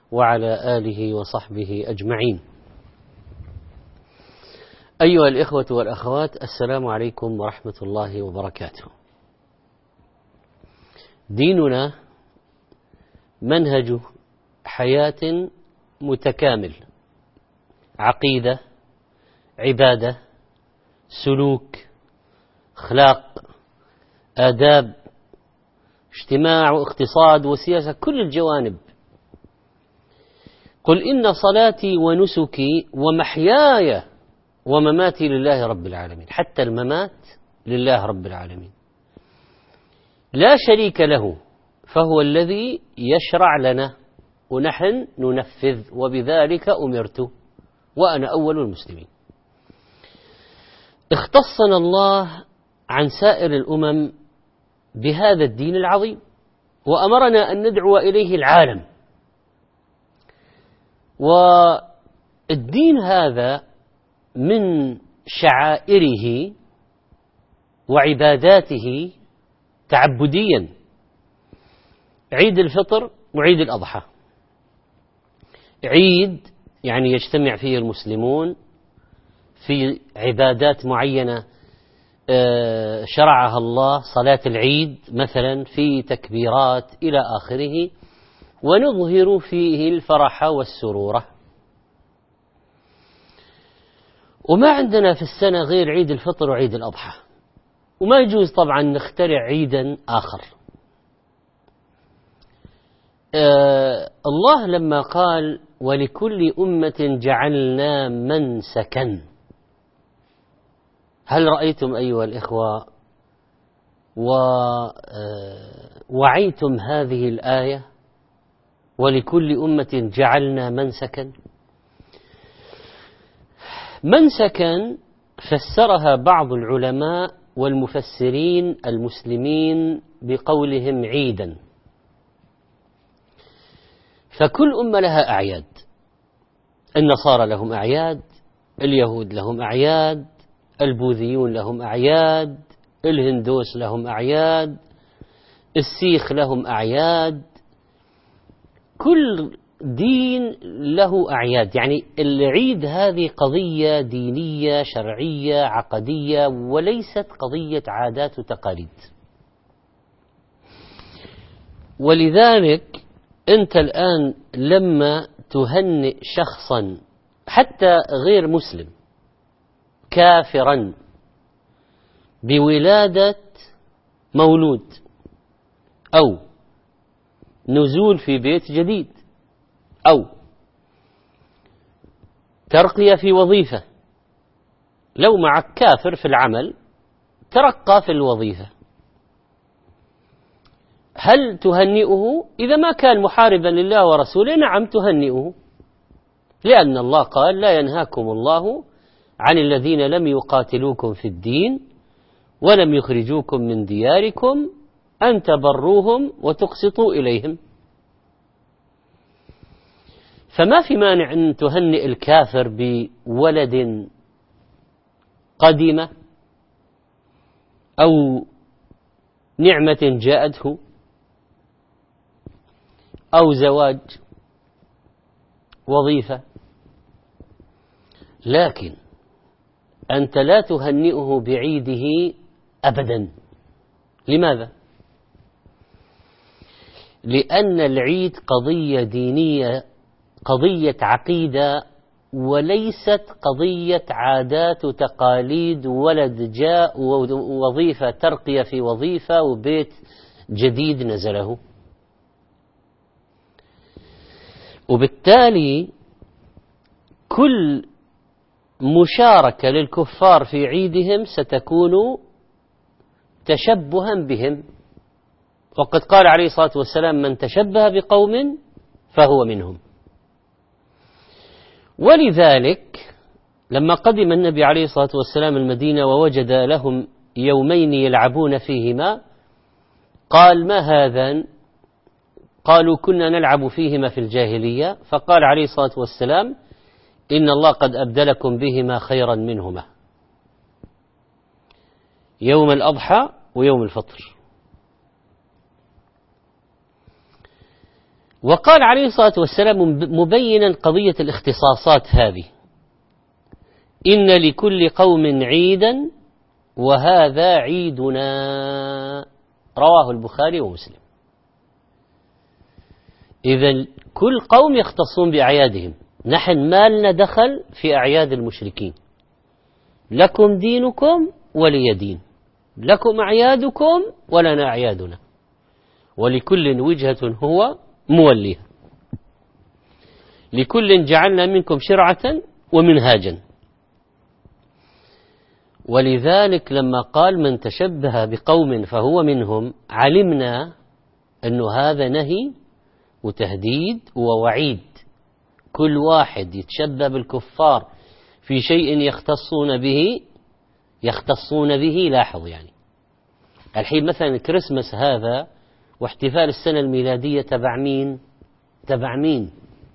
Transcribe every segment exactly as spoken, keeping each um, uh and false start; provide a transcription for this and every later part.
وعلى آله وصحبه أجمعين. أيها الإخوة والأخوات، السلام عليكم ورحمة الله وبركاته. ديننا منهج حياة متكامل، عقيدة، عبادة، سلوك، أخلاق، آداب، اجتماع واقتصاد وسياسة، كل الجوانب. قل إن صلاتي ونسكي ومحياي ومماتي لله رب العالمين. حتى الممات لله رب العالمين، لا شريك له، فهو الذي يشرع لنا ونحن ننفذ، وبذلك أمرت وأنا أول المسلمين. اختصنا الله عن سائر الأمم بهذا الدين العظيم، وأمرنا أن ندعو إليه العالم. والدين هذا من شعائره وعباداته تعبديا عيد الفطر وعيد الأضحى. عيد يعني يجتمع فيه المسلمون في عبادات معينة شرعها الله، صلاة العيد مثلا في تكبيرات إلى آخره، ونظهر فيه الفرح والسرور. وما عندنا في السنة غير عيد الفطر وعيد الأضحى، وما يجوز طبعا نخترع عيدا آخر. آه الله لما قال ولكل أمة جعلنا منسكا، هل رأيتم أيها الإخوة ووعيتم هذه الآية ولكل أمة جعلنا منسكا؟ منسكا فسرها بعض العلماء والمفسرين المسلمين بقولهم عيدا. فكل أمة لها أعياد، النصارى لهم أعياد، اليهود لهم أعياد، البوذيون لهم أعياد، الهندوس لهم أعياد، السيخ لهم أعياد، كل دين له أعياد. يعني العيد هذه قضية دينية شرعية عقدية، وليست قضية عادات وتقاليد. ولذلك أنت الآن لما تهنئ شخصا حتى غير مسلم كافرا بولادة مولود أو نزول في بيت جديد أو ترقية في وظيفة، لو معك كافر في العمل ترقى في الوظيفة، هل تهنئه؟ إذا ما كان محاربا لله ورسوله نعم تهنئه، لأن الله قال لا ينهاكم الله عن الذين لم يقاتلوكم في الدين ولم يخرجوكم من دياركم أن تبروهم وتقسطوا إليهم. فما في مانع أن تهنئ الكافر بولد قديمة أو نعمة جاءته أو زواج، وظيفة، لكن أنت لا تهنئه بعيده أبدا. لماذا؟ لأن العيد قضية دينية، قضية عقيدة، وليست قضية عادات وتقاليد، ولد جاء ووظيفة ترقية في وظيفة وبيت جديد نزله. وبالتالي كل مشاركة للكفار في عيدهم ستكون تشبها بهم، وقد قال عليه الصلاة والسلام من تشبه بقوم فهو منهم. ولذلك لما قدم النبي عليه الصلاة والسلام المدينة ووجد لهم يومين يلعبون فيهما قال ما هذا؟ قالوا كنا نلعب فيهما في الجاهلية. فقال عليه الصلاة والسلام إن الله قد أبدلكم بهما خيرا منهما، يوم الأضحى ويوم الفطر. وقال عليه الصلاة والسلام مبينا قضية الاختصاصات هذه: إن لكل قوم عيدا وهذا عيدنا، رواه البخاري ومسلم. إذن كل قوم يختصون بأعيادهم، نحن ما لنا دخل في أعياد المشركين. لكم دينكم ولي دين، لكم أعيادكم ولنا أعيادنا، ولكل وجهة هو موليها، لكل جعلنا منكم شرعة ومنهاجا. ولذلك لما قال من تشبه بقوم فهو منهم، علمنا أن هذا نهي وتهديد ووعيد. كل واحد يتشبه بالكفار في شيء يختصون به يختصون به لاحظ يعني الحين مثلا الكريسماس هذا واحتفال السنة الميلادية تبع مين؟ تبع مين؟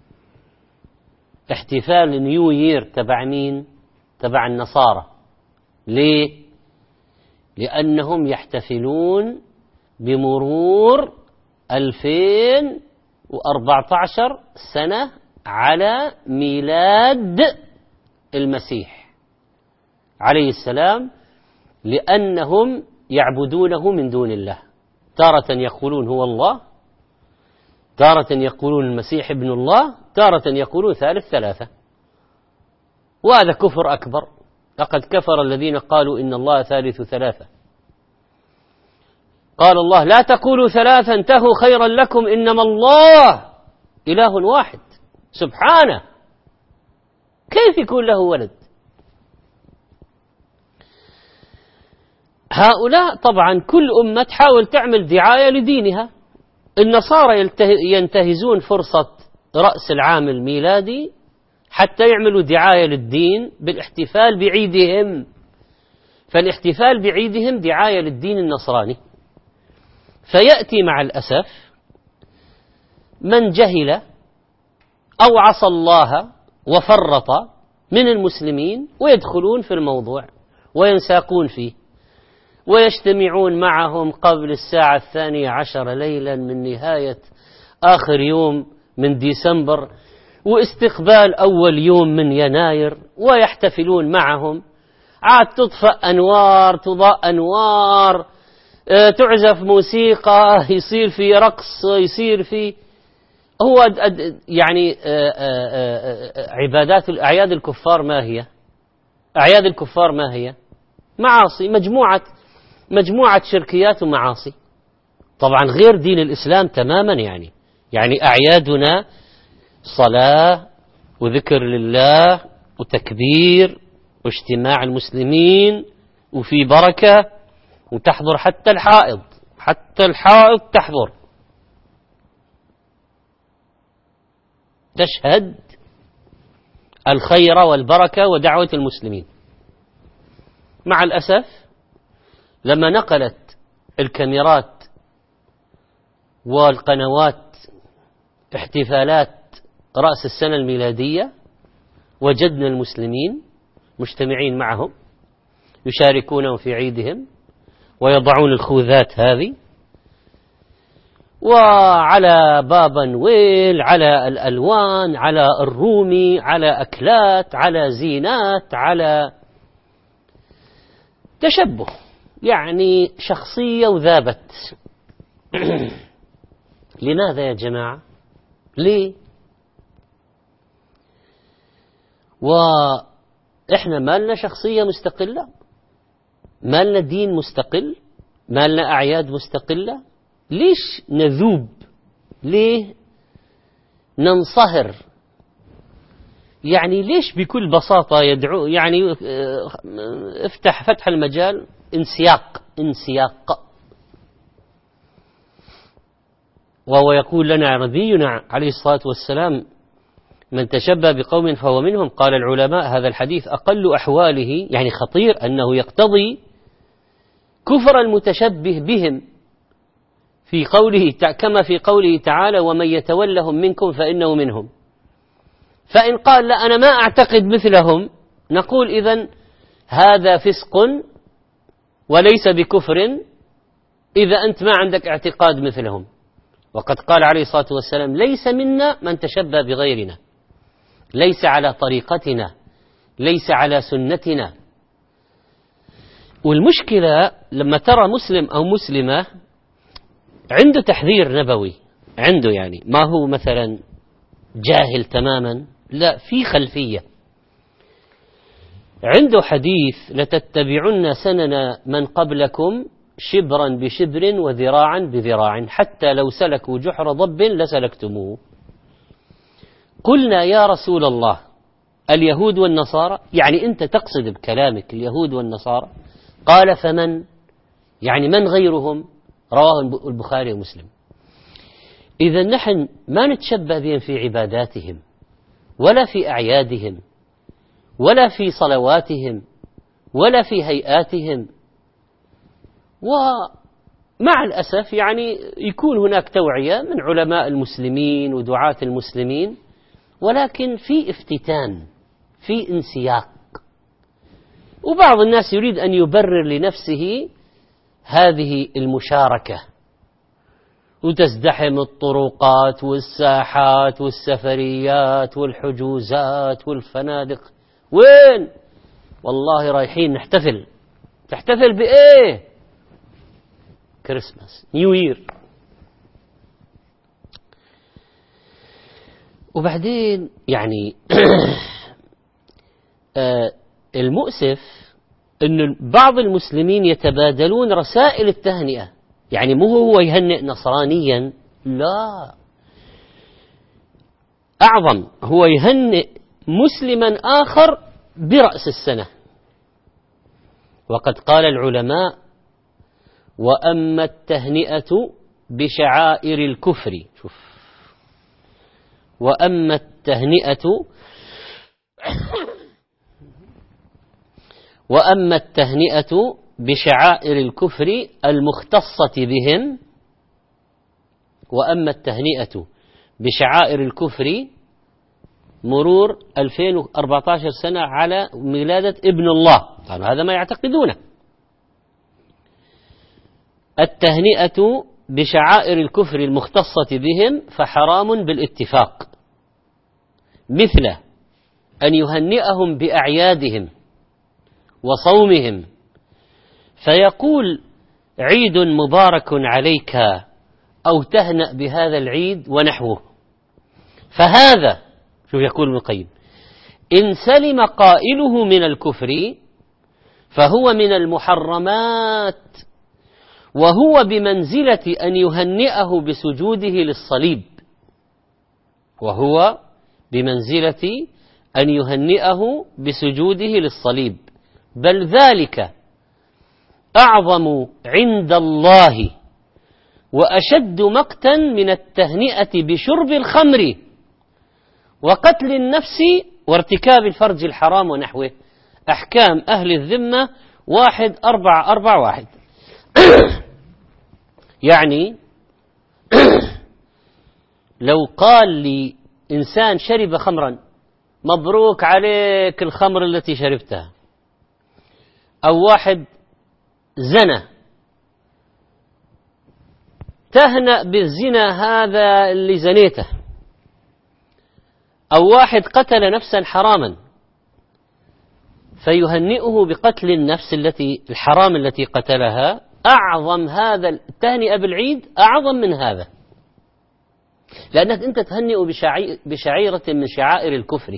احتفال نيو يير تبع مين؟ تبع النصارى. ليه؟ لأنهم يحتفلون بمرور ألفين وأربعة عشر سنة على ميلاد المسيح عليه السلام، لأنهم يعبدونه من دون الله. تارة يقولون هو الله، تارة يقولون المسيح ابن الله، تارة يقولون ثالث ثلاثة، وهذا كفر أكبر. لقد كفر الذين قالوا إن الله ثالث ثلاثة. قال الله لا تقولوا ثلاثا انتهوا خيرا لكم إنما الله إله واحد سبحانه، كيف يكون له ولد؟ هؤلاء طبعا كل أمة تحاول تعمل دعاية لدينها. النصارى ينتهزون فرصة رأس العام الميلادي حتى يعملوا دعاية للدين بالاحتفال بعيدهم، فالاحتفال بعيدهم دعاية للدين النصراني. فيأتي مع الأسف من جهل أو عصى الله وفرط من المسلمين ويدخلون في الموضوع وينساقون فيه ويجتمعون معهم قبل الساعة الثانية عشر ليلا من نهاية آخر يوم من ديسمبر واستقبال أول يوم من يناير، ويحتفلون معهم. عاد تطفأ أنوار، تضاء أنوار، تعزف موسيقى، يصير في رقص، يصير في هو يعني عبادات الأعياد الكفار ما هي؟ أعياد الكفار ما هي؟ معاصي، مجموعة مجموعة شركيات ومعاصي، طبعا غير دين الإسلام تماما. يعني يعني أعيادنا صلاة وذكر لله وتكبير واجتماع المسلمين وفي بركة، وتحضر حتى الحائض، حتى الحائض تحضر تشهد الخير والبركة ودعوة المسلمين. مع الأسف لما نقلت الكاميرات والقنوات احتفالات رأس السنة الميلادية وجدنا المسلمين مجتمعين معهم يشاركونهم في عيدهم ويضعون الخوذات هذه، وعلى بابا نويل، على الألوان، على الرومي، على أكلات، على زينات، على تشبه، يعني شخصية وذابت. لماذا يا جماعة؟ ليه؟ وإحنا ما لنا شخصية مستقلة، ما لنا دين مستقل، ما لنا أعياد مستقلة. ليش نذوب؟ ليه ننصهر؟ يعني ليش بكل بساطة يدعو، يعني افتح فتح المجال انسياق انسياق وهو يقول لنا نبينا عليه الصلاة والسلام من تشبه بقوم فهو منهم. قال العلماء هذا الحديث أقل أحواله، يعني خطير، أنه يقتضي كفر المتشبه بهم في قوله كما في قوله تعالى ومن يتولهم منكم فإنه منهم. فإن قال لا أنا ما أعتقد مثلهم، نقول إذن هذا فسق وليس بكفر إذا أنت ما عندك اعتقاد مثلهم. وقد قال عليه الصلاة والسلام: ليس منا من تشبه بغيرنا، ليس على طريقتنا، ليس على سنتنا. والمشكلة لما ترى مسلم أو مسلمة عنده تحذير نبوي، عنده يعني ما هو مثلا جاهل تماما، لا، في خلفية، عنده حديث: لتتبعن سنن من قبلكم شبرا بشبر وذراعا بذراع حتى لو سلكوا جحر ضب لسلكتموه. قلنا: يا رسول الله، اليهود والنصارى؟ يعني أنت تقصد بكلامك اليهود والنصارى؟ قال: فمن؟ يعني من غيرهم؟ رواه البخاري ومسلم. إذا نحن ما نتشبه بهم في عباداتهم ولا في أعيادهم ولا في صلواتهم ولا في هيئاتهم. ومع الأسف يعني يكون هناك توعية من علماء المسلمين ودعاة المسلمين، ولكن في افتتان، في انسياق، وبعض الناس يريد أن يبرر لنفسه هذه المشاركة، وتزدحم الطرقات والساحات والسفريات والحجوزات والفنادق. وين؟ والله رايحين نحتفل. تحتفل بإيه؟ كريسماس، نيو يير. وبعدين يعني المؤسف أن بعض المسلمين يتبادلون رسائل التهنئة، يعني مو هو يهنئ نصرانيا، لا، أعظم، هو يهنئ مسلما آخر برأس السنة. وقد قال العلماء: وأما التهنئة بشعائر الكفر، شوف، وأما التهنئة وأما التهنئة بشعائر الكفر المختصة بهم وأما التهنئة بشعائر الكفر مرور ألفين وأربعة عشر سنة على ميلادة ابن الله، قالوا هذا ما يعتقدونه. التهنئة بشعائر الكفر المختصة بهم فحرام بالاتفاق، مثل أن يهنئهم بأعيادهم وصومهم، فيقول: عيد مبارك عليك، أو تهنأ بهذا العيد ونحوه. فهذا، شوف يقول ابن القيم: إن سلم قائله من الكفر فهو من المحرمات، وهو بمنزلة أن يهنئه بسجوده للصليب، وهو بمنزلة أن يهنئه بسجوده للصليب، بل ذلك أعظم عند الله وأشد مقتا من التهنئة بشرب الخمر وقتل النفس وارتكاب الفرج الحرام ونحوه. أحكام أهل الذمة واحد أربعة أربعة واحد. يعني لو قال لي إنسان شرب خمرا: مبروك عليك الخمر التي شربتها، أو واحد زنى: تهنأ بالزنا هذا اللي زنيته، أو واحد قتل نفسا حراما فيهنئه بقتل النفس التي الحرام التي قتلها، أعظم هذا التهنئة بالعيد أعظم من هذا، لأنك أنت تهنئ بشعيرة من شعائر الكفر.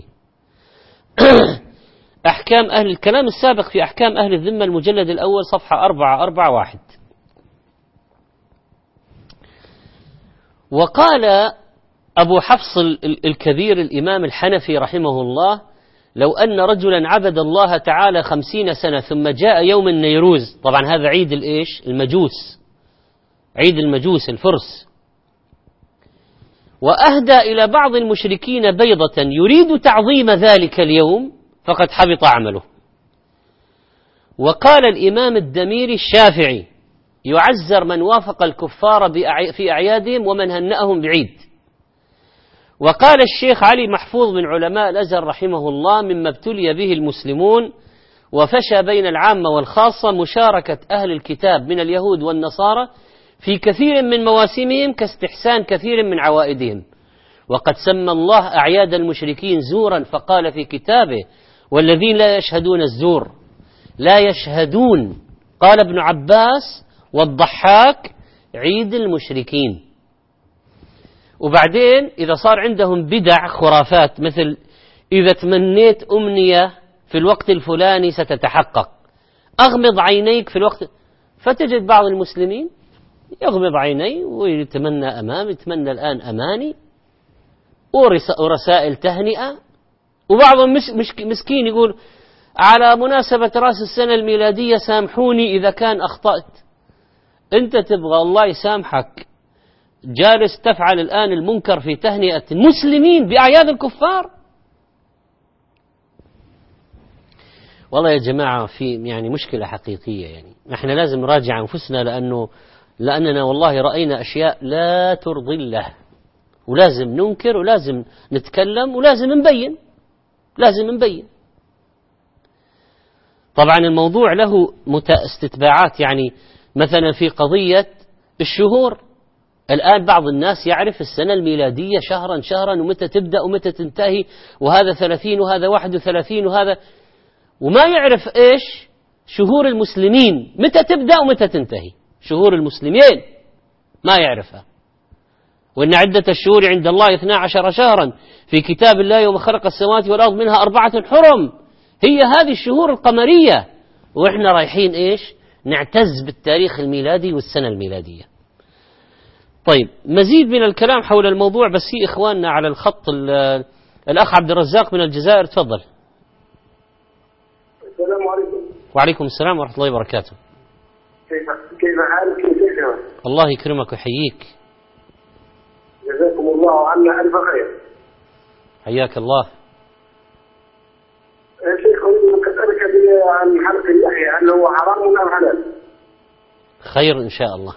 أحكام أهل الكلام السابق في أحكام أهل الذمة المجلد الأول صفحة أربعة أربعة واحد. وقال أبو حفص الكبير الإمام الحنفي رحمه الله: لو أن رجلا عبد الله تعالى خمسين سنة ثم جاء يوم النيروز، طبعا هذا عيد الإيش؟ المجوس، عيد المجوس الفرس، وأهدى إلى بعض المشركين بيضة يريد تعظيم ذلك اليوم، فقد حبط عمله. وقال الإمام الدميري الشافعي: يعزر من وافق الكفار في أعيادهم ومن هنأهم بعيد. وقال الشيخ علي محفوظ من علماء الأزهر رحمه الله: مما ابتلي به المسلمون وفشى بين العامة والخاصة مشاركة أهل الكتاب من اليهود والنصارى في كثير من مواسمهم كاستحسان كثير من عوائدهم. وقد سمى الله أعياد المشركين زورا فقال في كتابه والذين لا يشهدون الزور لا يشهدون، قال ابن عباس والضحاك عيد المشركين. وبعدين إذا صار عندهم بدع خرافات مثل إذا تمنيت أمنية في الوقت الفلاني ستتحقق، أغمض عينيك في الوقت، فتجد بعض المسلمين يغمض عينيه ويتمنى أمام، يتمنى الآن أماني ورسائل تهنئة. وبعضهم مسكين يقول على مناسبة رأس السنة الميلادية سامحوني إذا كان أخطأت. أنت تبغى الله يسامحك جالس تفعل الآن المنكر في تهنئة المسلمين بأعياد الكفار؟ والله يا جماعة في يعني مشكلة حقيقية، يعني نحن لازم نراجع أنفسنا، لأنه لأننا والله رأينا أشياء لا ترضي الله، ولازم ننكر ولازم نتكلم ولازم نبين، لازم نبين. طبعا الموضوع له استتباعات، يعني مثلا في قضية الشهور الآن بعض الناس يعرف السنة الميلادية شهرا شهرا ومتى تبدأ ومتى تنتهي، وهذا ثلاثين وهذا واحد وثلاثين وهذا، وما يعرف إيش شهور المسلمين متى تبدأ ومتى تنتهي. شهور المسلمين ما يعرفها. وإن عدة الشهور عند الله اثنا عشر شهرا في كتاب الله يوم خلق السماوات والأرض منها أربعة حرم، هي هذه الشهور القمرية، وإحنا رايحين إيش نعتز بالتاريخ الميلادي والسنة الميلادية. طيب مزيد من الكلام حول الموضوع، بس في إخواننا على الخط. الأخ عبد الرزاق من الجزائر، تفضل. السلام عليكم. وعليكم السلام ورحمة الله وبركاته. كيف كيف حالك يا شيخنا؟ الله يكرمك ويحييك. جزاكم الله عنا ألف خير. حياك الله. يا شيخ أريد أن أسألك عن حلق اللحية، هل هو حرام أم حلال؟ خير إن شاء الله.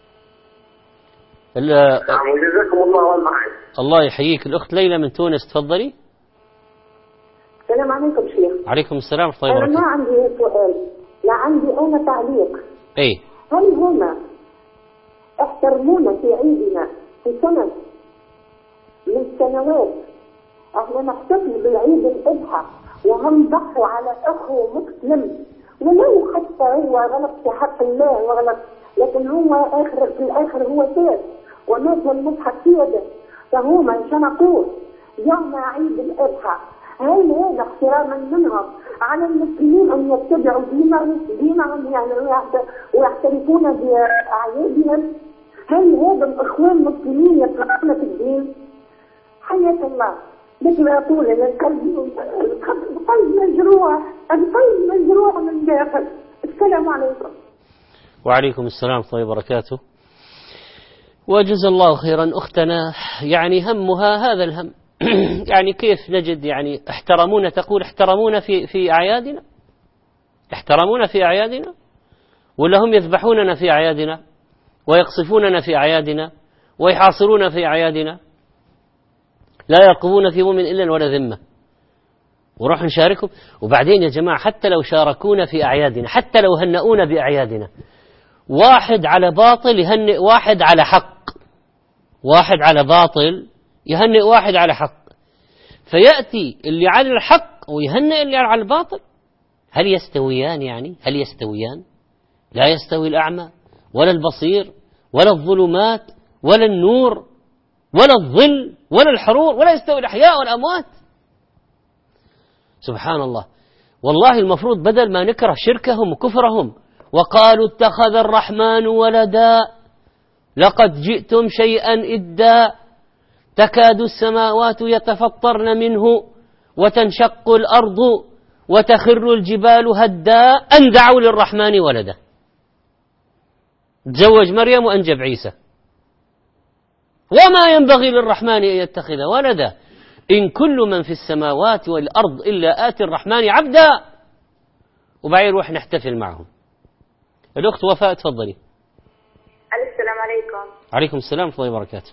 نعم وجزاكم الله ألف خير. الله يحييك. الأخت ليلى من تونس، تفضلي. السلام عليكم شيخ. عليكم السلام ورحمة الله وبركاته. أنا ما عندي سؤال، لا عندي أنا تعليق. إيه؟ هل هنا احترمونا في عيدنا في سنة من السنوات احنا نحتفل بالعيد الأضحى وهم ضحوا على أخو مسلم، ولو حتى هو غلط في حق الله وغلط، لكن هو آخر في الآخر هو تاب ومات والمصحف في يده، فهو ما نقول يوم عيد الأضحى هل هذا احتراما منهم على المسلمين أن يتبعوا دينهم دينهم يعني ويعترفون بأعيادهم؟ هل هذا الإخوان المسلمين يفرحون في الدين؟ حياك الله. مثل أقول أن القلب القلب مجروح، القلب مجروح من داخل. السلام عليكم. وعليكم السلام ورحمة الله وبركاته. وجزا الله خيرا أختنا، يعني همها هذا الهم. يعني كيف نجد يعني احترمونا، تقول احترمونا في في أعيادنا، احترمونا في أعيادنا، ولا هم يذبحوننا في أعيادنا ويقصفوننا في أعيادنا ويحاصرون في أعيادنا، لا يرقبون في مؤمن إلا ولا ذمة، وروح نشاركهم. وبعدين يا جماعة حتى لو شاركونا في أعيادنا، حتى لو هنؤونا بأعيادنا، واحد على باطل يهنئ واحد على حق، واحد على باطل يهنئ واحد على حق، فيأتي اللي على الحق ويهنئ اللي على الباطل. هل يستويان؟ يعني هل يستويان؟ لا يستوي الأعمى ولا البصير ولا الظلمات ولا النور ولا الظل ولا الحرور، ولا يستوي الأحياء والأموات. سبحان الله. والله المفروض بدل ما نكره شركهم وكفرهم وقالوا اتخذ الرحمن ولدا لقد جئتم شيئا إدا تكاد السماوات يتفطرن منه وتنشق الأرض وتخر الجبال هدا أن دعوا للرحمن ولدا. تزوج مريم وأنجب عيسى، وما ينبغي للرحمن أن يتخذ ولدا إن كل من في السماوات والأرض إلا آتي الرحمن عبدا. وبعدين نروح نحتفل معهم. الأخت وفاء، تفضلي. السلام عليكم. عليكم السلام ورحمة الله وبركاته.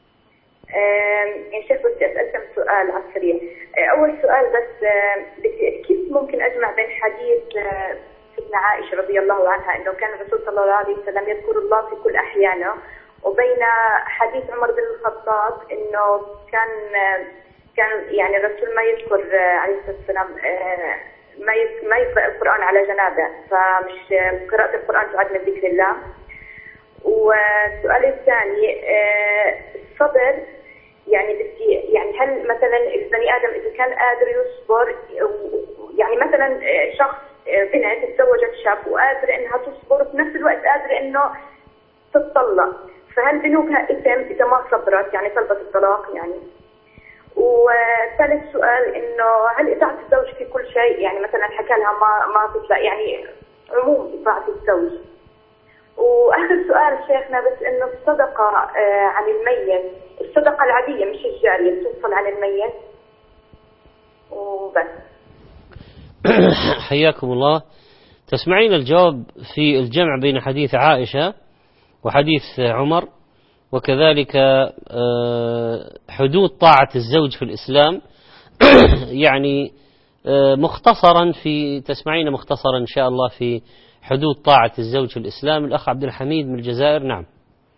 يا شيخ بدي أسألكم سؤال على السريع. أول سؤال بس، كيف ممكن أجمع بين حديث سيدنا أختنا عائشة رضي الله عنها أنه كان الرسول صلى الله عليه وسلم يذكر الله في كل أحيانه، وبين حديث عمر بن الخطاب أنه كان كان يعني الرسول ما يذكر عليه الصلاة والسلام ما ما يقرأ القرآن على جنابه، فمش قراءة القرآن تعد من ذكر الله. والسؤال الثاني الصبر، يعني بدي يعني هل مثلا البني آدم إذا كان قادر يصبر، يعني مثلا شخص بنت تزوجت شاب وقادر إنها تصبر بنفس الوقت قادر إنه تتطلق، فهل بنوبها إثم إذا ما صبرت يعني طلبت الطلاق يعني؟ وثالث سؤال إنه هل إطاعة الزوج في كل شيء، يعني مثلا حكى لها ما ما تطلق، يعني عموم إطاعة الزوج. وآخر سؤال شيخنا بس إنه الصدقة عن الميت، الصدقة العادية مش الجارية توصل عن الميت وبس. حياكم الله. تسمعين الجواب في الجمع بين حديث عائشة وحديث عمر، وكذلك حدود طاعة الزوج في الإسلام يعني مختصرا في تسمعين مختصرا إن شاء الله في حدود طاعة الزوج في الإسلام. الأخ عبد الحميد من الجزائر. نعم.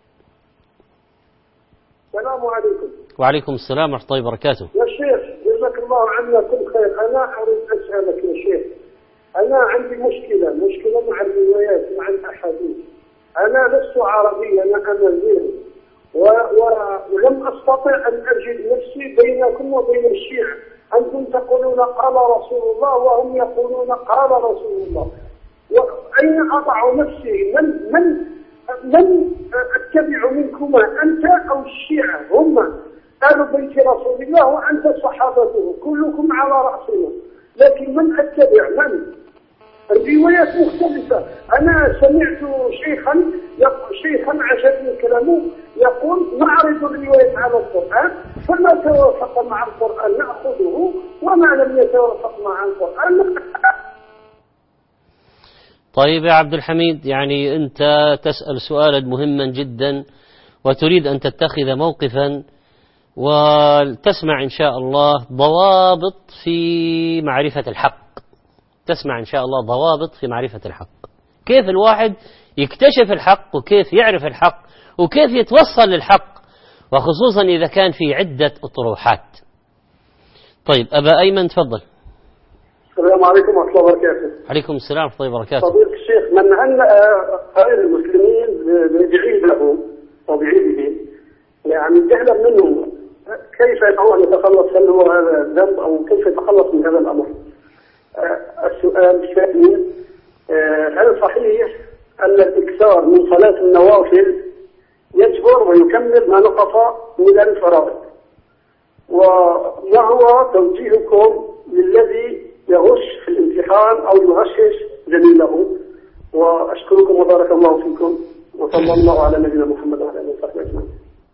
السلام عليكم. وعليكم السلام ورحمة الله وبركاته. يا شيخ جزاك الله عنا كل خير. أنا أريد أسألك يا شيخ، أنا عندي مشكلة مشكلة مع الروايات مع الأحاديث. أنا لست عربيا، أنا أمازيغي، ولم أستطع أن أجد نفسي بينكم وبين الشيعة. أنتم تقولون قال رسول الله وهم يقولون قال رسول الله، وأين أضع نفسي؟ من من من أتبع منكما، أنت أو الشيعة؟ هم آل بيت رسول الله وأنت صحابته، كلكم على رأسنا، لكن من أتبع من؟ الروايات مختلفة. أنا سمعت شيخا شيخا عجبني كلامه يقول نعرض الروايات على القرآن، فما توافق مع القرآن نأخذه وما لم يتوافق مع القرآن. طيب يا عبد الحميد، يعني أنت تسأل سؤالا مهما جدا وتريد أن تتخذ موقفا وتسمع إن شاء الله ضوابط في معرفة الحق. تسمع إن شاء الله ضوابط في معرفة الحق، كيف الواحد يكتشف الحق وكيف يعرف الحق وكيف يتوصل للحق، وخصوصا إذا كان في عدة أطروحات. طيب أبا أيمن تفضل. السلام عليكم ورحمة الله وبركاته. عليكم السلام ورحمة الله وبركاته. فضيلة الشيخ، من أن غير المسلمين بعيد له وبعيده يعني جهلا منه، كيف هو يتخلص؟ هل هو هذا ذنب أو كيف يتخلص من هذا الأمر؟ السؤال الثاني، هل صحيح أن الإكثار من صلاة النوافل يجبر ويكمل ما نقص من الفرائض؟ وما هو توجيهكم للذي يغش في الامتحان أو يغشش زميله؟ وأشكركم وبارك الله فيكم، وصلى الله على نبينا محمد وعلى آله وصحبه أجمعين.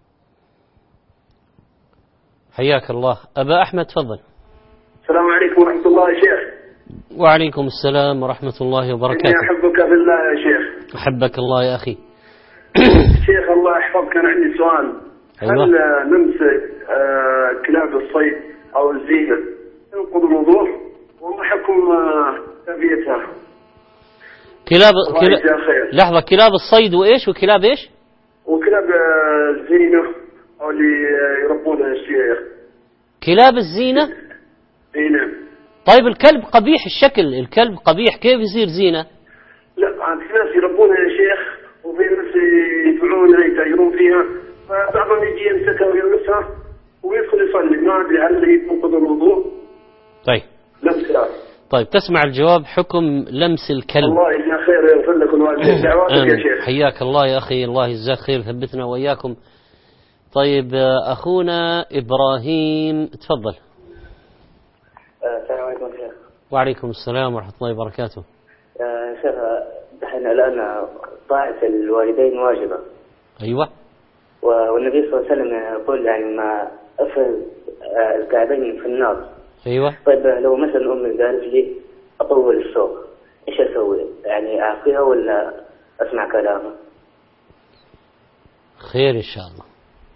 حياك الله. أبا أحمد تفضل. السلام عليكم ورحمة الله يا شيخ. وعليكم السلام ورحمة الله وبركاته. إني أحبك في الله يا شيخ. أحبك الله يا أخي. شيخ الله يحفظك، أنا عندي سؤال. أيوة. هل نمسك آه كلاب الصيد أو الزينة ينقض الوضوء؟ وما حكم آه تربيتها؟ كلاب كلا... لحظة، كلاب الصيد وإيش وكلاب إيش؟ وكلاب آه الزينة أو اللي يربونها الشيخ. كلاب الزينة؟ زينة. طيب الكلب قبيح الشكل، الكلب قبيح كيف يصير زينة؟ لا، في ناس يربونها يا شيخ وفي ناس يدفعونها يتاجرون فيها، فبعضهم يجي يمسكها ويلمسها ويدخل يصلي، ما أدري هل ينقض الوضوء؟ طيب لمسها. طيب تسمع الجواب، حكم لمس الكلب. الله يجزاك خير ويغفر لك الوالدين. دعواتك يا شيخ. حياك الله يا أخي، الله يجزاك خير، ثبتنا وإياكم. طيب أخونا إبراهيم تفضل. السلام عليكم شيخ. وعليكم السلام ورحمة الله وبركاته. يا شيخ دحين الآن طاعة الوالدين واجبة. أيوة. والنبي صلى الله عليه وسلم يقول يعني ما أفل الكعبين في النار. أيوة. طيب لو مثلا أمي قالت لي أطول الشوق، إيش أسوي؟ يعني أعفيها ولا أسمع كلامها؟ خير إن شاء الله.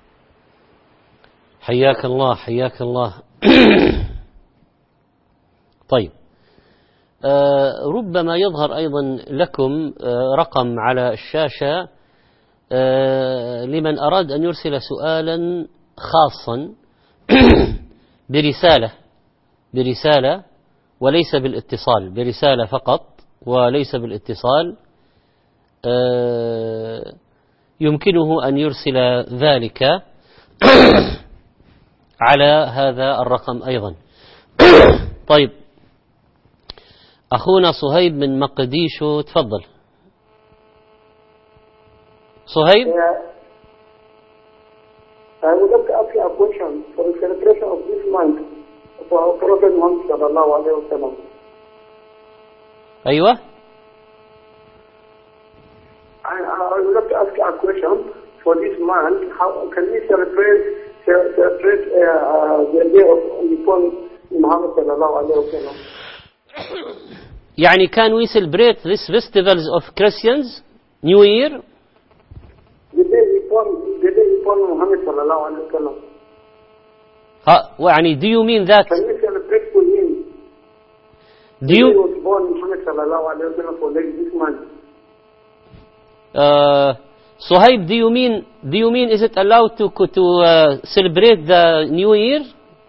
حياك الله حياك الله. طيب ربما يظهر أيضا لكم رقم على الشاشة لمن أراد أن يرسل سؤالا خاصا برسالة برسالة وليس بالاتصال، برسالة فقط وليس بالاتصال، يمكنه أن يرسل ذلك على هذا الرقم أيضا. طيب، أخونا صهيب من مقديشو، تفضل صهيب. I would like to ask you a question for the celebration of this month for our Prophet Muhammad sallallahu alayhi wa sallam. أيوة. I, I would like to ask you a question for this month. How can we celebrate celebrate uh, uh, the day of the Prophet Muhammad sallallahu alayhi wa sallam? يعني can we celebrate these festivals of Christians, New Year? The day before the day before Muhammad sallallahu alayhi wa sallam. ها يعني do you mean that? Can we celebrate for him? Do you? He was born Muhammad sallallahu alayhi wa sallam for this month. Uh, Suhaib, do you mean do you mean is it allowed to to uh, celebrate the New Year?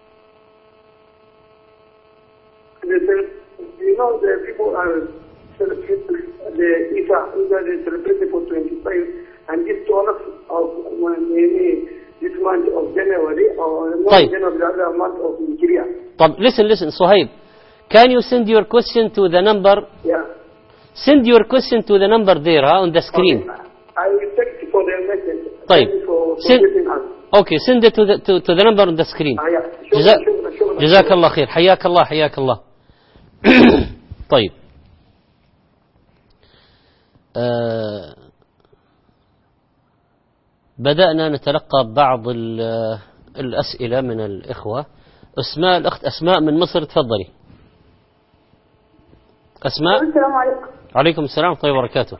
You know, the people are celebrating the Isa, Isa they celebrate for twenty-five, and this twelve of maybe this month of January or not January, the other month of Nigeria. طب listen, listen, Suhaib, can you send your question to the number? Yeah. Send your question to the number there huh, on the screen. Okay. I will check for the message. طيب. For, for send, okay, send it to the to, to the number on the screen. Ah, yeah. جزا, جزاك الله خير، حياك الله حياك الله. طيب. آه بدأنا نتلقى بعض الأسئلة من الإخوة. أسماء، الأخت أسماء من مصر، تفضلي. أسماء. السلام عليكم. عليكم السلام ورحمة الله وبركاته.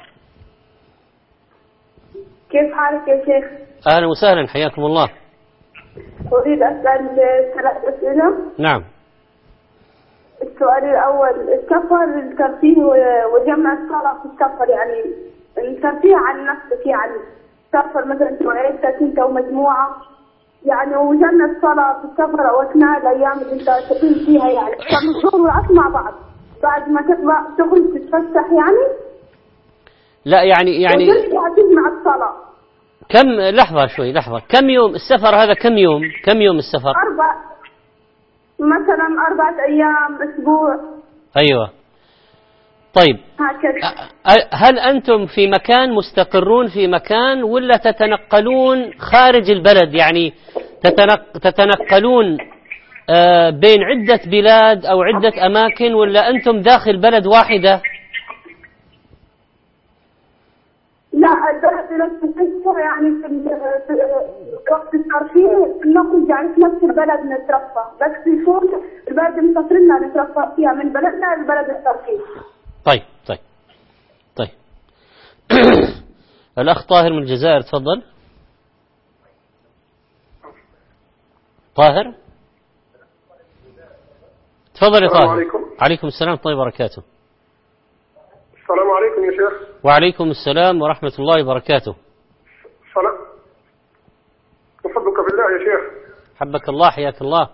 كيف حالك يا شيخ؟ أهلا وسهلا، حياكم الله. أريد أسأل ثلاث أسئلة. نعم. السؤال الأول، السفر، الترفيه وجمع الصلاة في السفر، يعني الترفيه عن نفسك، يعني سفر مثلا أنت وعيلتك أنت ومجموعة، يعني وجمع الصلاة في السفر أو أثناء الأيام اللي أنت تقيم فيها، يعني كم وقت مع بعض بعد ما تطلع تخرج تتفسح يعني؟ لا يعني يعني وترجع تجمع الصلاة. كم لحظة شوي لحظة كم يوم السفر هذا؟ كم يوم كم يوم السفر؟ أربع مثلا أربعة أيام، أسبوع. أيوة. طيب هكذا. هل أنتم في مكان مستقرون في مكان ولا تتنقلون خارج البلد؟ يعني تتنق... تتنقلون آه بين عدة بلاد أو عدة أماكن، ولا أنتم داخل بلد واحدة؟ لا، البلد نفسه يعني في وقت الترفيه نخرج يعني في نفس البلد نترفه، بس يكون البلد اللي مسافرنا نترفه فيها من بلدنا لبلد الترفيه. طيب طيب طيب. الأخ طاهر من الجزائر، تفضل. طاهر تفضل يا طاهر. السلام عليكم. عليكم السلام ورحمة الله وبركاته. السلام عليكم يا شيخ. وعليكم السلام ورحمة الله وبركاته. سلام. أحبك بالله يا شيخ. حبك الله، حياك الله.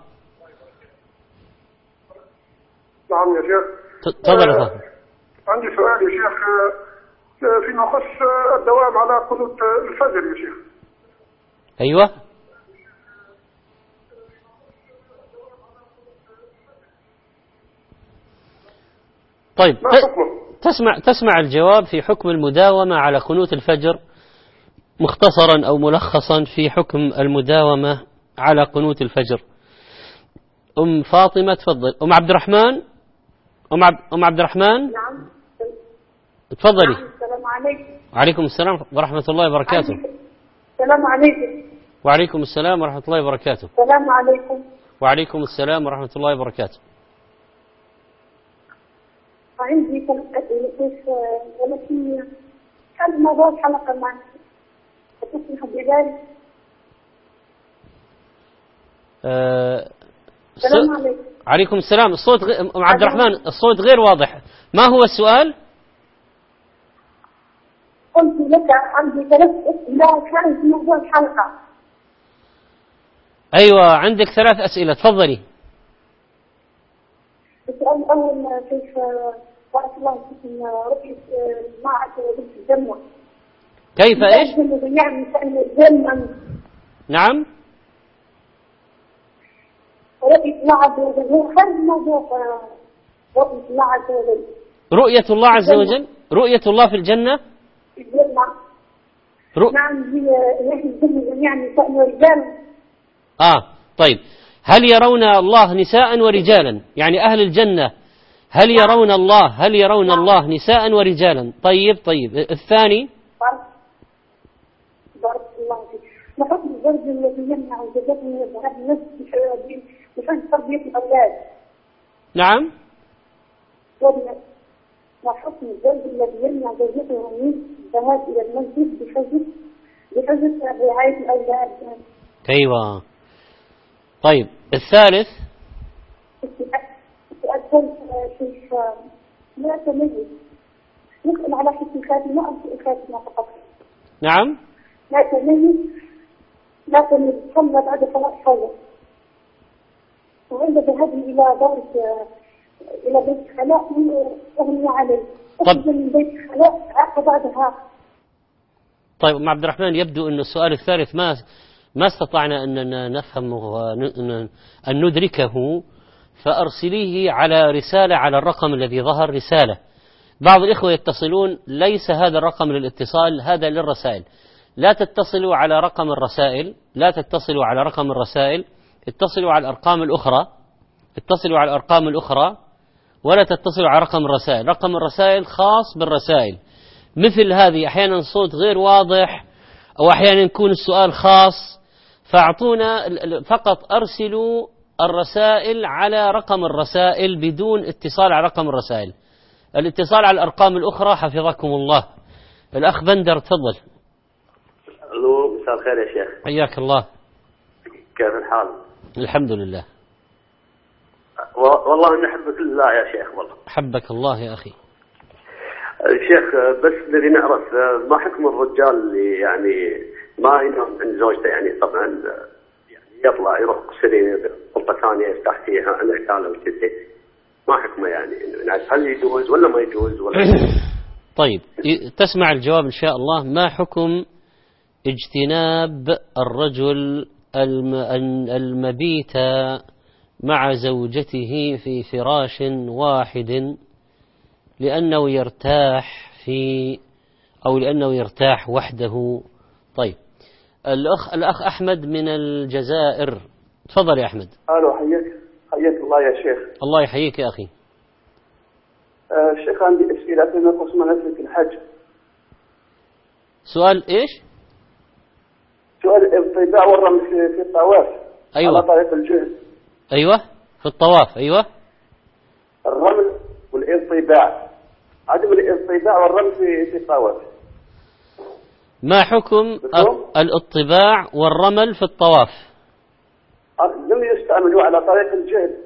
نعم يا شيخ. تفضل يا طاهر. عندي سؤال يا شيخ فيما يخص الدوام على قنوت الفجر يا شيخ. أيوة. طيب تسمع تسمع الجواب في حكم المداومة على قنوت الفجر مختصرا أو ملخصا في حكم المداومة على قنوت الفجر. أم فاطمة تفضل. أم عبد الرحمن. أم عبد أم عبد الرحمن. نعم. تفضلي. نعم. السلام عليكم. وعليكم السلام ورحمة الله وبركاته. السلام عليكم. وعليكم السلام ورحمة الله وبركاته. السلام عليكم. وعليكم السلام ورحمة الله وبركاته. عندي ثلاث أسئلة كيف ولكن كان موضوع الحلقة معك هتسمح بذلك؟ أه السلام عليكم. عليكم السلام. الصوت غ... أم عبد الرحمن الصوت غير واضح، ما هو السؤال؟ قلت لك عندي ثلاث أسئلة كانت في موضوع الحلقة. أيوة عندك ثلاث أسئلة، تفضلي. السؤال الأول كيف بارك الله فيكم رؤية الله عز وجل في الجنة؟ كيف إيش؟ يعني كأن الجنة. نعم. رؤية الله عز وجل هو خارج موضوع رؤية الله عز وجل. رؤية الله عز وجل، رؤية الله في الجنة. في الجنة. رؤ... نعم هي نحن الجنة جميعا كأن رجال. آه طيب، هل يرون الله نساء ورجالا؟ يعني أهل الجنة هل يرون الله هل يرون الله نساء ورجالا؟ طيب طيب الثاني. بارك الله فيك. لحكم الزوج الذي يمنع زوجته من الذهاب للنفس بفضل تربية الأولاد. نعم. وحكم الزوج الذي يمنع زوجته من الذهاب إلى المسجد بفضل بفضل رعاية الأولاد. أيوة. طيب الثالث. الثالث كيف لا تميز نسأل على حسن الخاتمة ما أنسى الخاتمة فقط. نعم. لا تميز لا تميز صلى بعد صلاة الفجر وعند ذهابه إلى دار إلى بيت خلاء أغني عليه. طب من بيت خلاء عقب بعدها. طيب أم عبد الرحمن، يبدو أن السؤال الثالث ما ما استطعنا أن نفهمه وأن ندركه، فأرسليه على رسالة على الرقم الذي ظهر رسالة. بعض الإخوة يتصلون، ليس هذا الرقم للاتصال، هذا للرسائل. لا تتصلوا على رقم الرسائل، لا تتصلوا على رقم الرسائل، اتصلوا على الأرقام الأخرى، اتصلوا على الأرقام الأخرى ولا تتصلوا على رقم الرسائل. رقم الرسائل خاص بالرسائل، مثل هذه أحيانا صوت غير واضح أو أحيانا يكون السؤال خاص، فأعطونا فقط أرسلوا الرسائل على رقم الرسائل بدون اتصال على رقم الرسائل. الاتصال على الأرقام الأخرى حفظكم الله. الأخ بندر تفضل. الو، مساء الخير يا شيخ. حياك الله. كيف الحال؟ الحمد لله. والله نحبك لله يا شيخ والله. حبك الله يا أخي. الشيخ بس نبي نعرف ما حكم الرجال اللي يعني ما ينام عند زوجته، يعني طبعا يعني يطلع يروح سرير غرفة ثانية يفتح فيها عن عياله وكذا، ما حكمه يعني هل يجوز ولا ما يجوز ولا؟ طيب تسمع الجواب إن شاء الله. ما حكم اجتناب الرجل المبيت مع زوجته في فراش واحد لأنه يرتاح في أو لأنه يرتاح وحده؟ طيب الأخ الأخ أحمد من الجزائر، تفضل يا أحمد. ألو، حياك حياك الله يا شيخ. الله يحييك يا أخي. آه شيخ عندي أسئلة فيما يخص مناسك الحج. سؤال إيش؟ سؤال الطباع والرمل في الطواف. أيوة. على طريق الجهل. أيوة في الطواف. أيوة. الرمل والانطباع، عدم الانطباع والرمل في في الطواف. ما حكم الاطباع والرمل في الطواف؟ لم يستعملوا على طريق الجهل.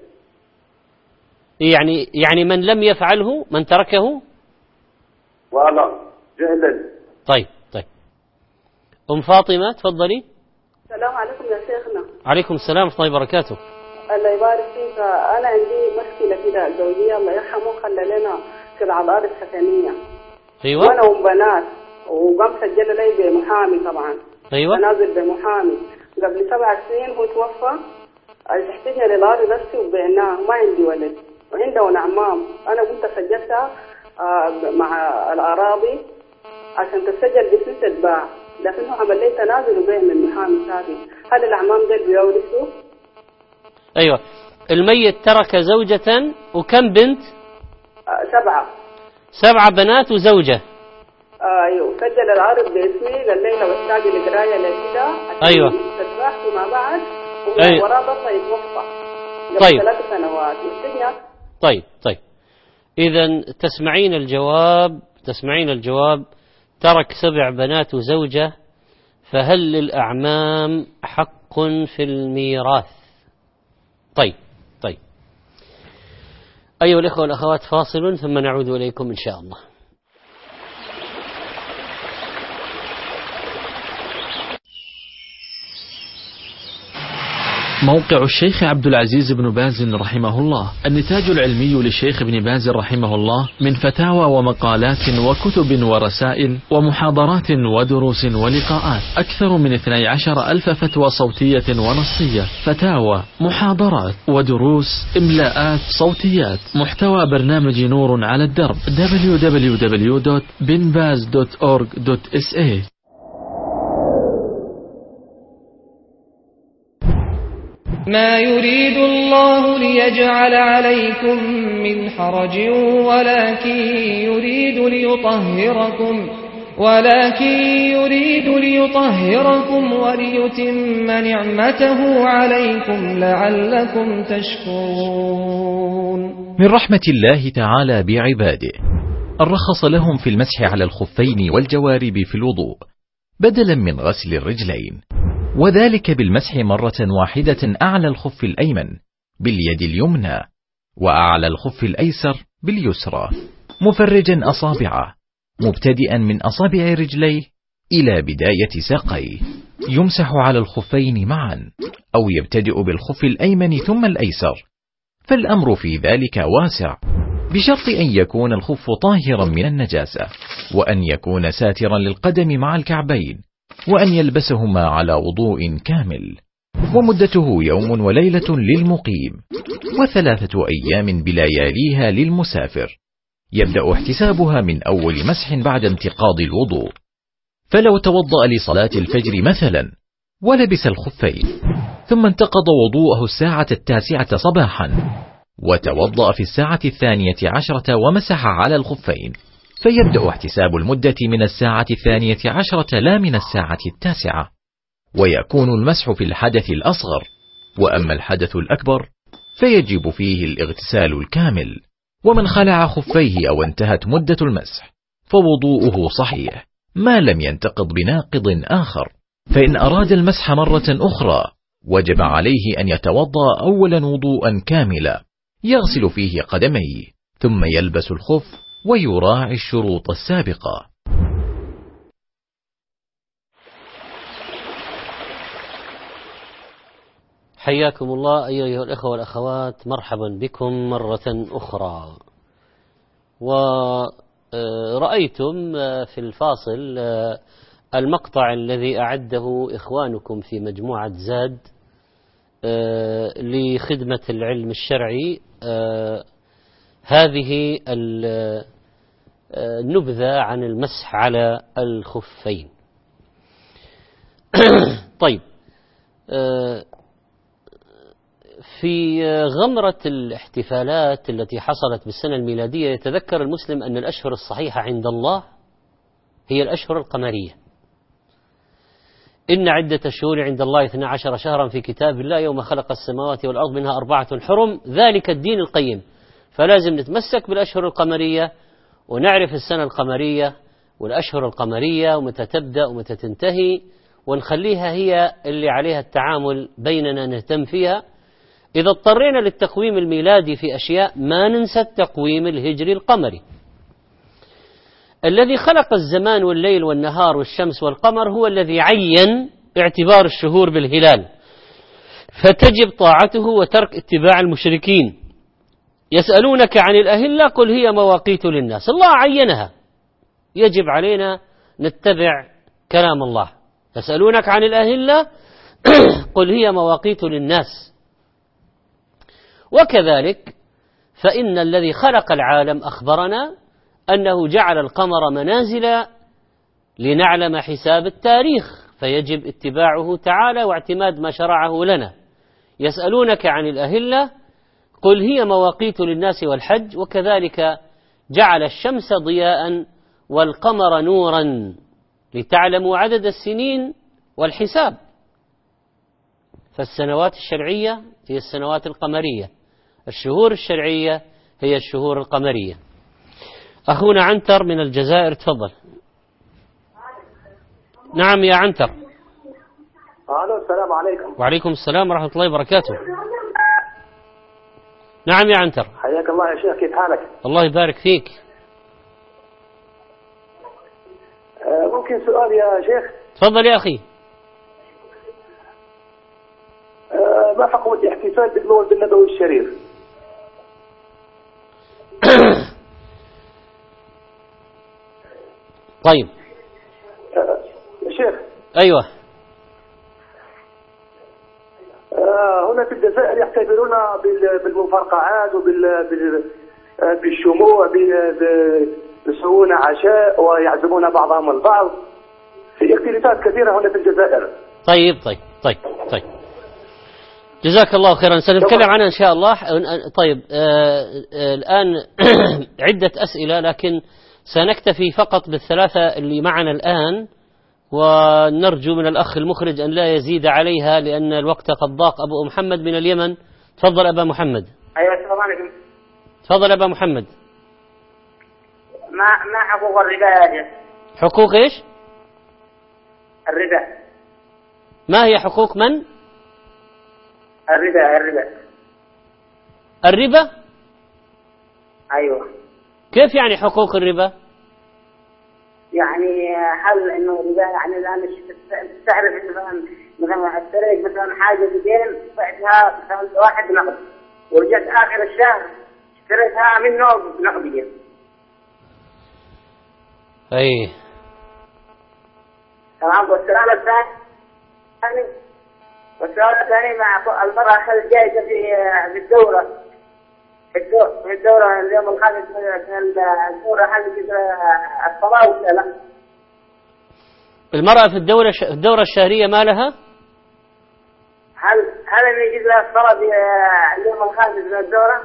يعني يعني من لم يفعله، من تركه ولا جهلا. طيب طيب أم فاطمة تفضلي. السلام عليكم يا شيخنا. عليكم السلام ورحمة الله وبركاته. الله يبارك فيك. أنا عندي مشكلة كده زوجية الله يرحمه خلى لنا كده على الأرض سكنية. أيوة. وأنا وبنات وقام سجل لي بمحامي طبعا. أيوة. نازل بمحامي قبل سبع سنين هو توفى، تحتاجنا للأرض بس وبعناه، ما عندي ولد وعنده عمام. أنا قلت سجلتها مع الأراضي عشان تسجل باسم تتباع، لكنه عمل لي تنازل وبيع من محامي ثاني. هل الأعمام دول بيورثوا؟ أيوة. الميت ترك زوجة وكم بنت؟ آه سبعة. سبعة بنات وزوجة. آه أيوة. سجل العارض باسمي، قال لي لو احتاج لقراية لكده أيوة. تتباع فيما بعد أيوة. وراه بطل يتوفى طيب. ثلاث سنوات والدنيا. طيب طيب إذا تسمعين الجواب، تسمعين الجواب. ترك سبع بنات وزوجة، فهل للأعمام حق في الميراث؟ طيب طيب أيها الإخوة والأخوات، فاصل ثم نعود إليكم إن شاء الله. موقع الشيخ عبد العزيز بن باز رحمه الله، النتاج العلمي للشيخ ابن باز رحمه الله من فتاوى ومقالات وكتب ورسائل ومحاضرات ودروس ولقاءات، أكثر من اثني عشر ألف فتوى صوتية ونصية، فتاوى، محاضرات ودروس، إملاءات، صوتيات، محتوى برنامج نور على الدرب دبليو دبليو دبليو دوت بن باز دوت أورغ دوت إس إيه. ما يريد الله ليجعل عليكم من حرج ولكن يريد ليطهركم ولكن يريد ليطهركم وليتم نعمته عليكم لعلكم تشكرون. من رحمة الله تعالى بعباده الرخص لهم في المسح على الخفين والجوارب في الوضوء بدلا من غسل الرجلين، وذلك بالمسح مرة واحدة أعلى الخف الأيمن باليد اليمنى وأعلى الخف الأيسر باليسرى، مفرجا أصابعه مبتدئا من أصابع رجليه إلى بداية ساقيه، يمسح على الخفين معا أو يبتدئ بالخف الأيمن ثم الأيسر، فالأمر في ذلك واسع، بشرط أن يكون الخف طاهرا من النجاسة، وأن يكون ساترا للقدم مع الكعبين، وأن يلبسهما على وضوء كامل، ومدته يوم وليلة للمقيم، وثلاثة أيام بلياليها للمسافر، يبدأ احتسابها من أول مسح بعد انتقاض الوضوء. فلو توضأ لصلاة الفجر مثلا ولبس الخفين ثم انتقض وضوءه الساعة التاسعة صباحا وتوضأ في الساعة الثانية عشرة ومسح على الخفين، فيبدأ احتساب المدة من الساعة الثانية عشرة لا من الساعة التاسعة، ويكون المسح في الحدث الأصغر، وأما الحدث الأكبر فيجب فيه الاغتسال الكامل. ومن خلع خفيه أو انتهت مدة المسح فوضوءه صحيح ما لم ينتقض بناقض آخر، فإن أراد المسح مرة أخرى وجب عليه أن يتوضأ أولا وضوءا كاملا يغسل فيه قدميه ثم يلبس الخف ويراعي الشروط السابقة. حياكم الله أيها الأخوة والأخوات، مرحبا بكم مرة أخرى. ورأيتم في الفاصل المقطع الذي أعده إخوانكم في مجموعة زاد لخدمة العلم الشرعي، هذه النبذة عن المسح على الخفين. طيب، في غمرة الاحتفالات التي حصلت بالسنة الميلادية يتذكر المسلم أن الأشهر الصحيحة عند الله هي الأشهر القمرية. إن عدة الشهور عند الله اثنا عشر شهرا في كتاب الله يوم خلق السماوات والأرض منها أربعة حرم ذلك الدين القيم. فلازم نتمسك بالأشهر القمرية ونعرف السنة القمرية والأشهر القمرية ومتى تبدأ ومتى تنتهي، ونخليها هي اللي عليها التعامل بيننا نهتم فيها. إذا اضطرينا للتقويم الميلادي في أشياء ما ننسى التقويم الهجري القمري. الذي خلق الزمان والليل والنهار والشمس والقمر هو الذي عين اعتبار الشهور بالهلال، فتجب طاعته وترك اتباع المشركين. يسألونك عن الأهلة قل هي مواقيت للناس، الله عينها، يجب علينا نتبع كلام الله. يسألونك عن الأهلة قل هي مواقيت للناس. وكذلك فإن الذي خلق العالم أخبرنا أنه جعل القمر منازل لنعلم حساب التاريخ، فيجب اتباعه تعالى واعتماد ما شرعه لنا. يسألونك عن الأهلة قل هي مواقيت للناس والحج. وكذلك جعل الشمس ضياء والقمر نورا لتعلموا عدد السنين والحساب. فالسنوات الشرعية هي السنوات القمرية، الشهور الشرعية هي الشهور القمرية. أخونا عنتر من الجزائر تفضل. نعم يا عنتر. الو السلام عليكم. وعليكم السلام ورحمة الله وبركاته. نعم يا عنتر. حياك الله يا شيخ، كيف حالك؟ الله يبارك فيك. آه ممكن سؤال يا شيخ؟ تفضل يا أخي. آه ما حكم الاحتفال بالمولد النبوي الشريف؟ طيب آه يا شيخ. أيوة. آه هنا في الجزائر يحتفلون بالمفرقعات وبالشموع، يسوون عشاء ويعزمون بعضهم البعض، في اختلافات كثيرة هنا في الجزائر. طيب طيب طيب طيب جزاك الله خيرا، سنتكلم عنها إن شاء الله. طيب آه آه الآن عدة أسئلة، لكن سنكتفي فقط بالثلاثة اللي معنا الآن، ونرجو من الأخ المخرج أن لا يزيد عليها لأن الوقت قد ضاق. أبو محمد من اليمن، تفضل أبا محمد. أيوة السلام عليكم. تفضل أبا محمد. ما ما حقوق الربا يا شيخ؟ حقوق إيش؟ الربا. ما هي حقوق من؟ الربا. الربا الربا؟ أيوة. كيف يعني حقوق الربا؟ يعني هل انه الربا يعني الان تعرف مثلا مثلا اشتريت مثلا حاجه بدين بعتها مثلا واحد نقد، ورجعت اخر الشهر اشتريتها منه نقديه. اي تمام. والسؤال الثاني والسؤال الثاني مع المرأة هل جائزة في في الدورة في الدورة اليوم الخامس من الدورة، هل يجوز الصلاة ولا لا؟ المرأة في الدورة الدورة الشهرية ما لها؟ هل هل يجوز لها الصلاة في اليوم الخامس من الدورة؟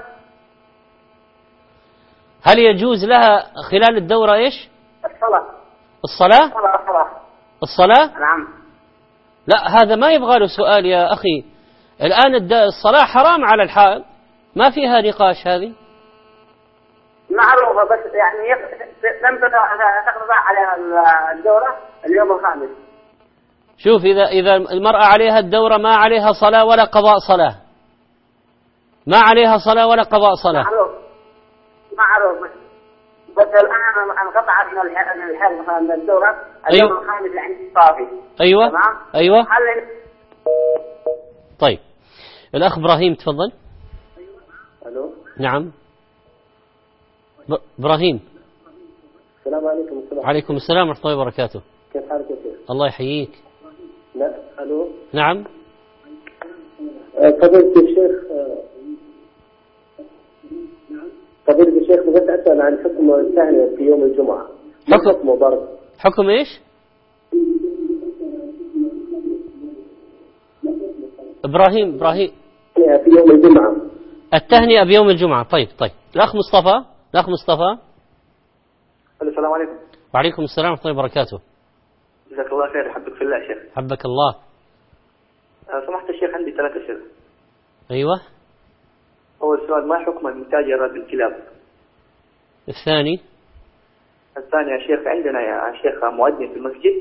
هل يجوز لها خلال الدورة ايش؟ الصلاة. الصلاة؟ الصلاة. الصلاة؟ نعم. لا، هذا ما يبغى له سؤال يا أخي. الآن الصلاة حرام على الحائض، ما فيها نقاش هذه. معروفة، بس يعني لم تقضى على الدورة اليوم الخامس. شوف، إذا إذا المرأة عليها الدورة ما عليها صلاة ولا قضاء صلاة، ما عليها صلاة ولا قضاء صلاة. معروف معروف بس الآن انقطعت من الحل مثلا من الدورة اليوم أيوة. الخامس يعني صافي. أيوة. تمام. أيوة. حل... طيب الأخ إبراهيم تفضل. ألو. نعم. ب... إبراهيم. السلام عليكم. السلام. عليكم السلام ورحمة الله وبركاته. كيف حالك يا شيخ؟ الله يحييك. لا. ألو. نعم. فضيلة الشيخ فضيلة الشيخ بس أسأل عن حكم الثانية في يوم الجمعة. حكم حكمه برضه. حكم إيش؟ إبراهيم إبراهيم. في يوم الجمعة. التهنئة بيوم الجمعة. طيب طيب الأخ مصطفى. الأخ مصطفى. السلام عليكم. وعليكم السلام ورحمة الله وبركاته. جزاك الله خير. حبك في الله يا شيخ. حبك الله. أه سمحت الشيخ، عندي ثلاث أسئلة. أيوة. أول سؤال، ما حكم المتاجرة بالكلاب؟ الثاني. الثاني يا شيخ، عندنا يا شيخ مؤذن في المسجد.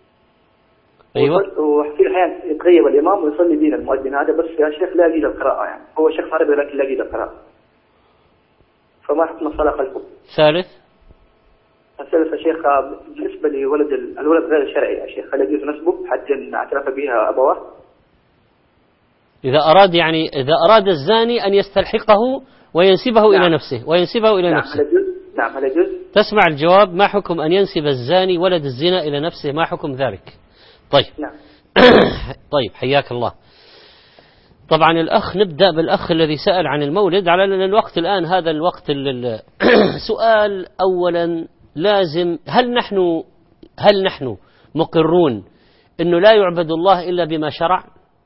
أيوة. وفي الأحيان يتغيب الإمام ويصلي بين المؤذن هذا، بس يا شيخ لا يجيد القراءة، يعني هو شيخ عربي لكن لا يجيد القراءة، فما حكم الصلاة خلفه؟ ثالث. الثالث يا شيخ، بالنسبة لولد الولد غير الشرعي يا شيخ، هل يجوز نسبه حتى إن اعترف بها أبواه؟ إذا أراد يعني إذا أراد الزاني أن يستلحقه وينسبه نعم. إلى نفسه وينسبه إلى نعم. نفسه. هل يجوز؟ نعم هل يجوز؟ تسمع الجواب. ما حكم أن ينسب الزاني ولد الزنا إلى نفسه؟ ما حكم ذلك؟ طيب. نعم. طيب حياك الله. طبعا الأخ، نبدأ بالأخ الذي سأل عن المولد. على الوقت الآن هذا الوقت سؤال. أولا لازم، هل نحن هل نحن مقرون أنه لا يعبد الله إلا بما شرع؟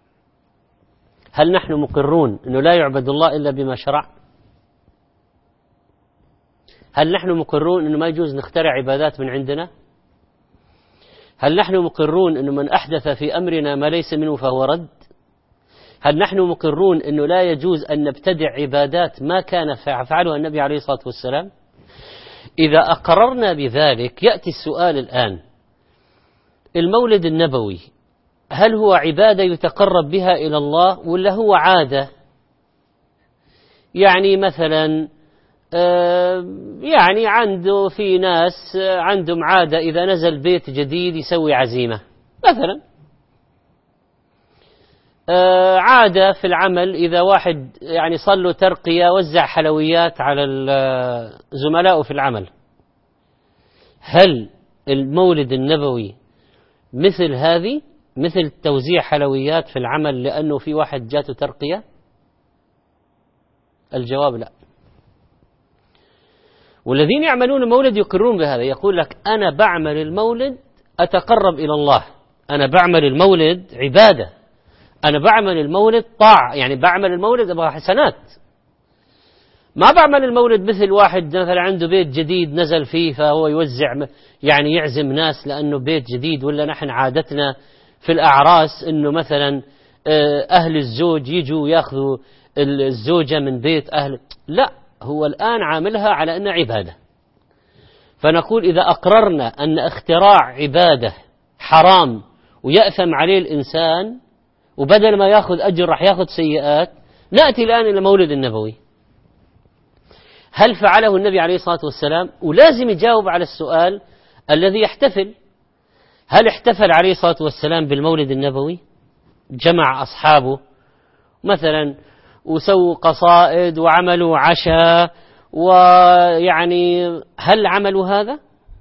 هل نحن مقرون أنه لا يعبد الله إلا بما شرع؟ هل نحن مقرون أنه ما يجوز نخترع عبادات من عندنا؟ هل نحن مقرون أنه من أحدث في أمرنا ما ليس منه فهو رد؟ هل نحن مقرون أنه لا يجوز أن نبتدع عبادات ما كان فعلها النبي عليه الصلاة والسلام؟ إذا أقررنا بذلك يأتي السؤال الآن، المولد النبوي هل هو عبادة يتقرب بها إلى الله ولا هو عادة يعني مثلا يعني عنده في ناس عندهم عادة إذا نزل بيت جديد يسوي عزيمة مثلا، عادة في العمل إذا واحد يعني صار له ترقية وزع حلويات على زملائه في العمل. هل المولد النبوي مثل هذه، مثل توزيع حلويات في العمل لأنه في واحد جاته ترقية؟ الجواب لا. والذين يعملون المولد يقرون بهذا، يقول لك أنا بعمل المولد أتقرب إلى الله، أنا بعمل المولد عبادة، أنا بعمل المولد طاعة، يعني بعمل المولد أبغى حسنات. ما بعمل المولد مثل واحد مثلا عنده بيت جديد نزل فيه فهو يوزع يعني يعزم ناس لأنه بيت جديد، ولا نحن عادتنا في الأعراس إنه مثلا أهل الزوج يجوا ياخذوا الزوجة من بيت أهل، لا، هو الآن عاملها على أنها عبادة. فنقول إذا أقررنا أن اختراع عبادة حرام ويأثم عليه الإنسان، وبدل ما يأخذ أجر راح يأخذ سيئات، نأتي الآن إلى مولد النبوي. هل فعله النبي عليه الصلاة والسلام؟ ولازم يجاوب على السؤال الذي يحتفل. هل احتفل عليه الصلاة والسلام بالمولد النبوي؟ جمع أصحابه مثلا وسووا قصائد وعملوا عشاء، ويعني هل عملوا هذا؟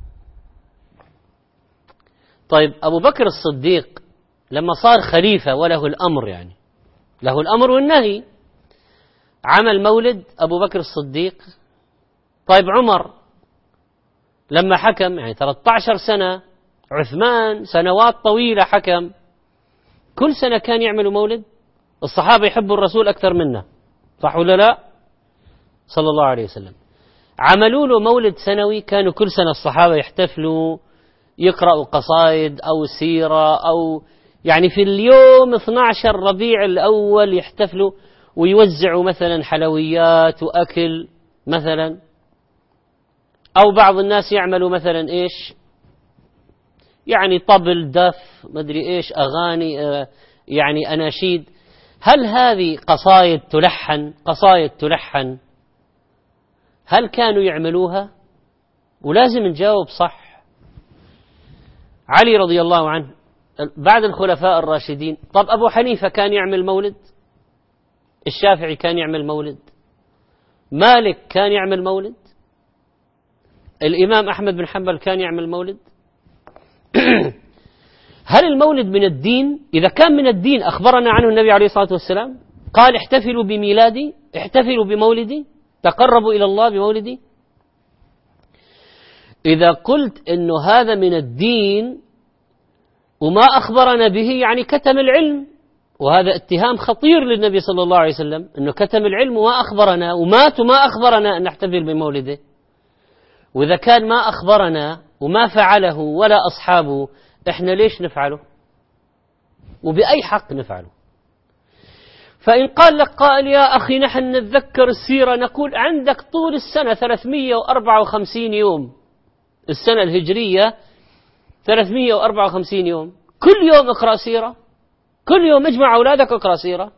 طيب أبو بكر الصديق لما صار خليفة وله الأمر، يعني له الأمر والنهي، عمل مولد أبو بكر الصديق. طيب عمر لما حكم يعني ثلاثة عشر سنة، عثمان سنوات طويلة حكم، كل سنة كان يعملوا مولد. الصحابة يحبوا الرسول أكثر منا، صح ولا لا؟ صلى الله عليه وسلم. عملوا له مولد سنوي، كانوا كل سنة الصحابة يحتفلوا يقرأوا قصائد أو سيرة، أو يعني في اليوم اثني عشر ربيع الأول يحتفلوا ويوزعوا مثلا حلويات وأكل مثلا. أو بعض الناس يعملوا مثلا إيش، يعني طبل دف مدري إيش أغاني يعني أناشيد. هل هذه قصائد تلحن قصائد تلحن هل كانوا يعملوها؟ ولازم نجاوب صح. علي رضي الله عنه بعد الخلفاء الراشدين، طب أبو حنيفة كان يعمل مولد، الشافعي كان يعمل مولد، مالك كان يعمل مولد، الإمام أحمد بن حنبل كان يعمل مولد. هل المولد من الدين؟ إذا كان من الدين أخبرنا عنه النبي عليه الصلاة والسلام، قال احتفلوا بميلادي، احتفلوا بمولدي، تقربوا إلى الله بمولدي. إذا قلت إنه هذا من الدين وما أخبرنا به يعني كتم العلم، وهذا اتهام خطير للنبي صلى الله عليه وسلم، إنه كتم العلم وما أخبرنا، ومات وما أخبرنا أن نحتفل بمولده. وإذا كان ما أخبرنا وما فعله ولا أصحابه، إحنا ليش نفعله؟ وبأي حق نفعله؟ فإن قال لك قائل يا أخي نحن نتذكر السيرة، نقول عندك طول السنة ثلاثمئة وأربعة وخمسين يوم، السنة الهجرية ثلاثمئة وأربعة وخمسين يوم، كل يوم اقرأ سيرة، كل يوم اجمع أولادك اقرأ سيرة،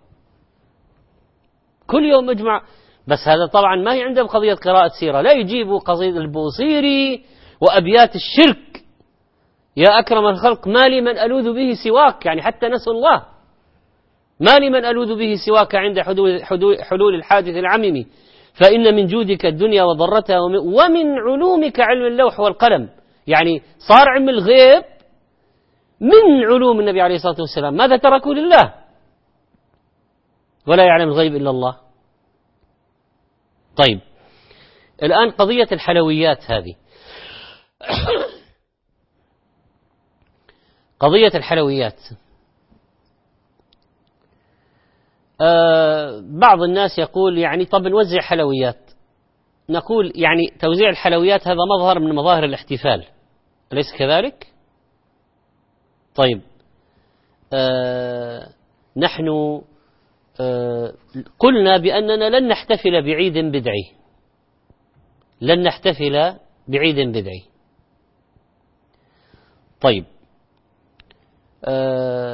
كل يوم اجمع. بس هذا طبعا ما هي عندهم قضية قراءة سيرة، لا يجيبوا قصيدة البوصيري وأبيات الشرك، يا أكرم الخلق ما لي من ألوذ به سواك، يعني حتى نسوا الله، ما لي من ألوذ به سواك عند حدود حلول الحادث العميم، فإن من جودك الدنيا وضرتها ومن علومك علم اللوح والقلم. يعني صار علم الغيب من علوم النبي عليه الصلاة والسلام، ماذا تركوا لله؟ ولا يعلم الغيب إلا الله. طيب الآن قضية الحلويات هذه قضية الحلويات آه بعض الناس يقول يعني طب نوزع حلويات. نقول يعني توزيع الحلويات هذا مظهر من مظاهر الاحتفال، أليس كذلك؟ طيب آه نحن آه قلنا بأننا لن نحتفل بعيد بدعي، لن نحتفل بعيد بدعي. طيب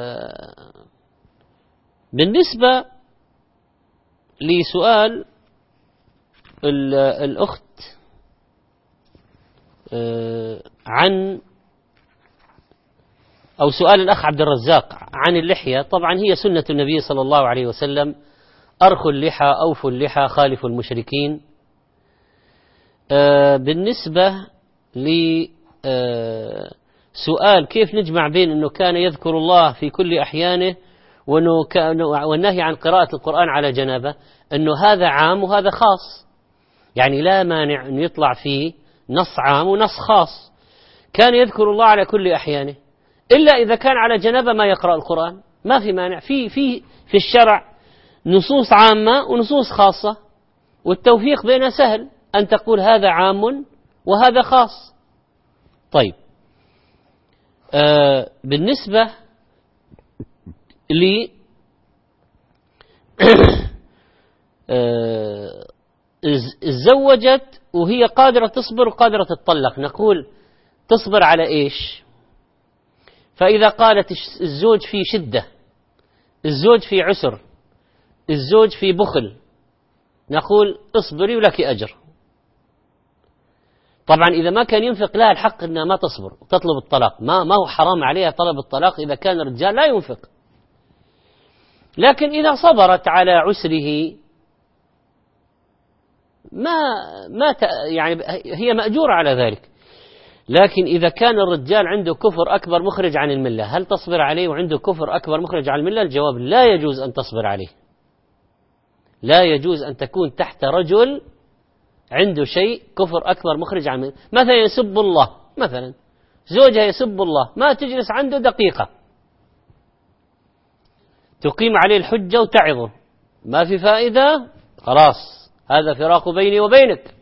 آه بالنسبة لسؤال الأخت عن أو سؤال الأخ عبد الرزاق عن اللحية. طبعا هي سنة النبي صلى الله عليه وسلم: أرخوا اللحى، أوفوا اللحى، خالفوا المشركين. بالنسبة لسؤال كيف نجمع بين أنه كان يذكر الله في كل أحيانه والنهي عن قراءة القرآن على جنابه، أنه هذا عام وهذا خاص، يعني لا مانع أن يطلع فيه نص عام ونص خاص. كان يذكر الله على كل أحيانه، إلا إذا كان على جنابه ما يقرأ القرآن، ما في مانع. في في في الشرع نصوص عامة ونصوص خاصة، والتوفيق بينها سهل، أن تقول هذا عام وهذا خاص. طيب، آه بالنسبة لي آه تزوجت وهي قادرة تصبر وقادرة تطلق، نقول تصبر على إيش؟ فإذا قالت الزوج في شدة، الزوج في عسر، الزوج في بخل، نقول اصبري ولك أجر. طبعا إذا ما كان ينفق لها الحق أنها ما تصبر وتطلب الطلاق، ما ما هو حرام عليها طلب الطلاق إذا كان الرجال لا ينفق. لكن إذا صبرت على عسره ما ما يعني هي مأجورة على ذلك. لكن إذا كان الرجال عنده كفر أكبر مخرج عن الملة، هل تصبر عليه وعنده كفر أكبر مخرج عن الملة؟ الجواب: لا يجوز أن تصبر عليه. لا يجوز أن تكون تحت رجل عنده شيء كفر أكبر مخرج عن الملة. مثلا يسب الله، مثلا زوجها يسب الله، ما تجلس عنده دقيقة، تقيم عليه الحجة وتعظه، ما في فائدة، خلاص هذا فراق بيني وبينك.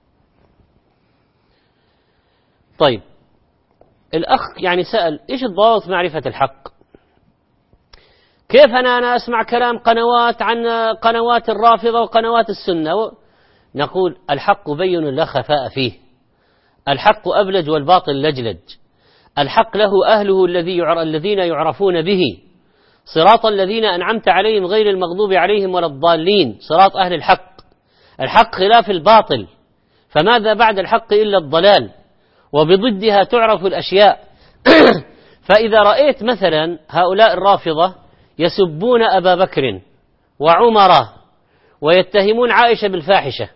طيب، الأخ يعني سأل: إيش الضابط معرفة الحق؟ كيف أنا أنا أسمع كلام قنوات عن قنوات الرافضة وقنوات السنة؟ نقول: الحق بين لا خفاء فيه، الحق أبلج والباطل لجلج، الحق له أهله الذي الذين يعرفون به، صراط الذين أنعمت عليهم غير المغضوب عليهم ولا الضالين، صراط أهل الحق. الحق خلاف الباطل، فماذا بعد الحق إلا الضلال، وبضدها تعرف الأشياء. فإذا رأيت مثلا هؤلاء الرافضة يسبون أبا بكر وعمر ويتهمون عائشة بالفاحشة،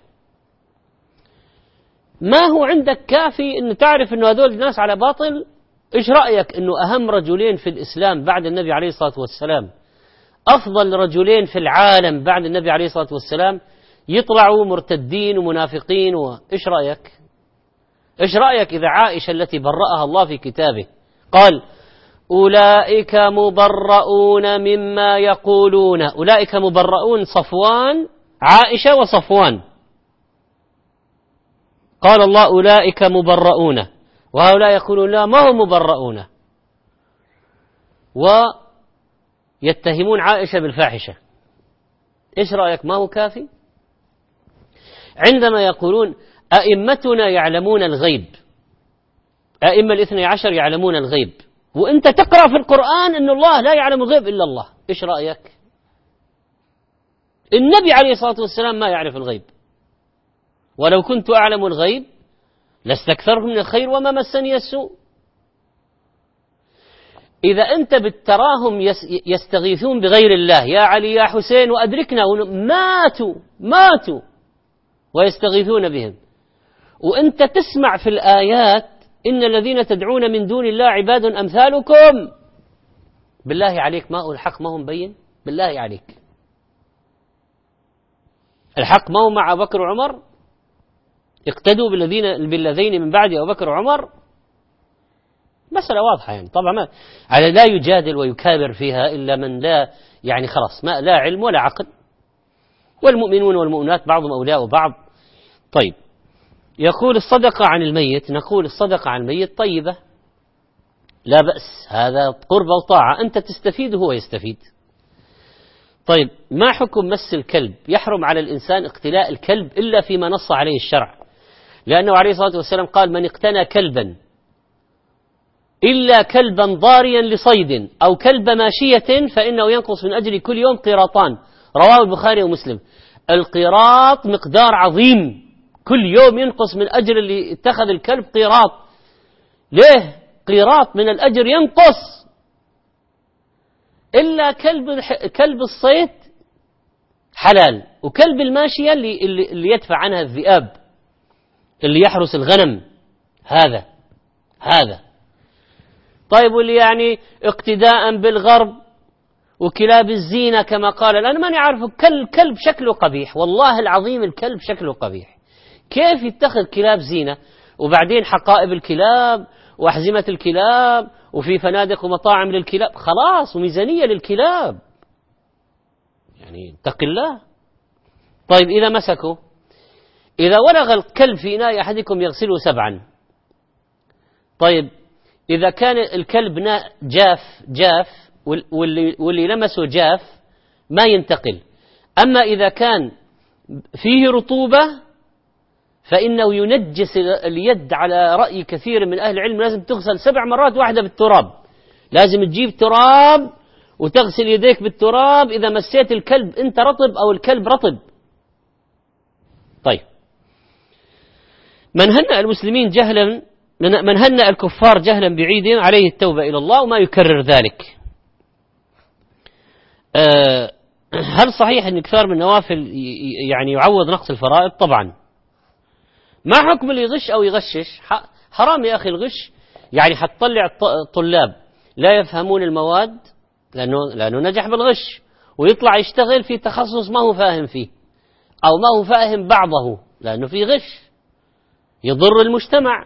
ما هو عندك كافي أن تعرف أن هذول الناس على باطل؟ إيش رأيك أنه أهم رجلين في الإسلام بعد النبي عليه الصلاة والسلام، أفضل رجلين في العالم بعد النبي عليه الصلاة والسلام، يطلعوا مرتدين ومنافقين؟ وإيش رأيك؟ إيش رأيك إذا عائشة التي برأها الله في كتابه قال: أولئك مبرؤون مما يقولون، أولئك مبرؤون صفوان، عائشة وصفوان، قال الله أولئك مبرؤون، وهؤلاء يقولون لا ما هم مبرؤون، ويتهمون عائشة بالفاحشة. إيش رأيك؟ ما هو كافي؟ عندما يقولون أئمتنا يعلمون الغيب، أئمة الاثني عشر يعلمون الغيب، وأنت تقرأ في القرآن أن الله لا يعلم الغيب إلا الله، إيش رأيك؟ النبي عليه الصلاة والسلام ما يعرف الغيب، ولو كنت أعلم الغيب لاستكثرت من الخير وما مسني السوء. إذا أنت بتراهم يستغيثون بغير الله، يا علي يا حسين وأدركنا، ماتوا ماتوا ويستغيثون بهم، وأنت تسمع في الآيات إن الذين تدعون من دون الله عباد أمثالكم، بالله عليك ما هو الحق؟ ما هو مبين؟ بالله عليك الحق ما هو مع أبو بكر وعمر؟ اقتدوا بالذين بالذين من بعد أبو بكر وعمر. مسألة واضحة يعني، طبعا ما على لا يجادل ويكابر فيها إلا من لا يعني خلاص ما لا علم ولا عقل، والمؤمنون والمؤمنات بعضهم أولياء بعض. طيب، يقول الصدقة عن الميت، نقول الصدقة عن الميت طيبة لا بأس، هذا قربة وطاعة، أنت تستفيد وهو يستفيد. طيب، ما حكم مس الكلب؟ يحرم على الإنسان اقتلاء الكلب إلا فيما نص عليه الشرع، لأنه عليه الصلاة والسلام قال: من اقتنى كلبا إلا كلبا ضاريا لصيد أو كلب ماشية فإنه ينقص من أجل كل يوم قيراطان، رواه البخاري ومسلم. القيراط مقدار عظيم، كل يوم ينقص من أجر اللي اتخذ الكلب قيراط. ليه قيراط من الأجر ينقص؟ إلا كلب كلب الصيد حلال، وكلب الماشية اللي, اللي, اللي يدفع عنها الذئاب، اللي يحرس الغنم، هذا هذا طيب. واللي يعني اقتداء بالغرب وكلاب الزينة كما قال، أنا ماني عارف، كلب كلب شكله قبيح، والله العظيم الكلب شكله قبيح. كيف يتخذ كلاب زينة وبعدين حقائب الكلاب وأحزمة الكلاب وفي فنادق ومطاعم للكلاب، خلاص، وميزانية للكلاب، يعني اتق الله. طيب إذا مسكوا، إذا ولغ الكلب في إناء أحدكم يغسله سبعا. طيب إذا كان الكلب جاف جاف واللي, واللي لمسه جاف ما ينتقل. أما إذا كان فيه رطوبة فإنه ينجس اليد، على رأي كثير من أهل العلم لازم تغسل سبع مرات، واحدة بالتراب، لازم تجيب تراب وتغسل يديك بالتراب إذا مسيت الكلب أنت رطب أو الكلب رطب. طيب من هنأ المسلمين جهلا، من هنأ الكفار جهلا بعيدهم عليه التوبة إلى الله وما يكرر ذلك. أه هل صحيح أن كثار من النوافل يعني يعوض نقص الفرائض؟ طبعا. ما حكم اللي يغش أو يغشش؟ حرام يا أخي الغش، يعني حتطلع الطلاب لا يفهمون المواد لأنه, لأنه نجح بالغش، ويطلع يشتغل في تخصص ما هو فاهم فيه أو ما هو فاهم بعضه لأنه في غش يضر المجتمع.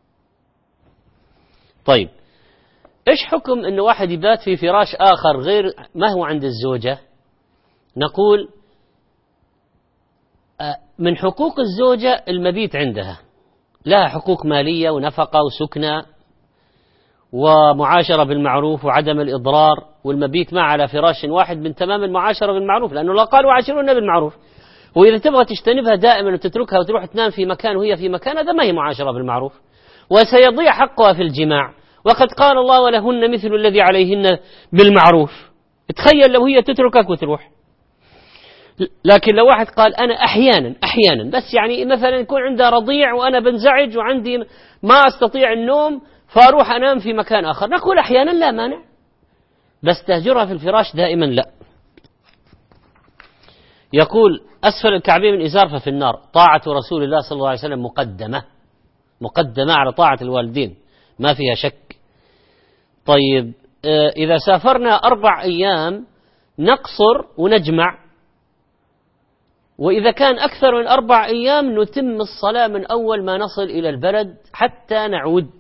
طيب إيش حكم أنه واحد يبات في فراش آخر غير ما هو عند الزوجة؟ نقول من حقوق الزوجة المبيت عندها، لها حقوق مالية ونفقة وسكنة ومعاشرة بالمعروف وعدم الإضرار، والمبيت معها على فراش واحد من تمام المعاشرة بالمعروف، لأنه لا قال وعاشرون بالمعروف. وإذا تبغى تجتنبها دائما وتتركها وتروح تنام في مكان وهي في مكان، هذا ما هي معاشرة بالمعروف، وسيضيع حقها في الجماع، وقد قال الله ولهن مثل الذي عليهن بالمعروف. تخيل لو هي تتركك وتروح. لكن لو واحد قال أنا أحيانا أحيانا بس، يعني مثلا يكون عندها رضيع وأنا بنزعج وعندي ما أستطيع النوم فأروح أنام في مكان آخر، نقول أحيانا لا مانع، بس تهجرها في الفراش دائما لا. يقول أسفل الكعبين من إزار ففي النار، طاعة رسول الله صلى الله عليه وسلم مقدمة مقدمة على طاعة الوالدين، ما فيها شك. طيب إذا سافرنا أربع أيام نقصر ونجمع، وإذا كان أكثر من أربع أيام نتم الصلاة من أول ما نصل إلى البلد حتى نعود.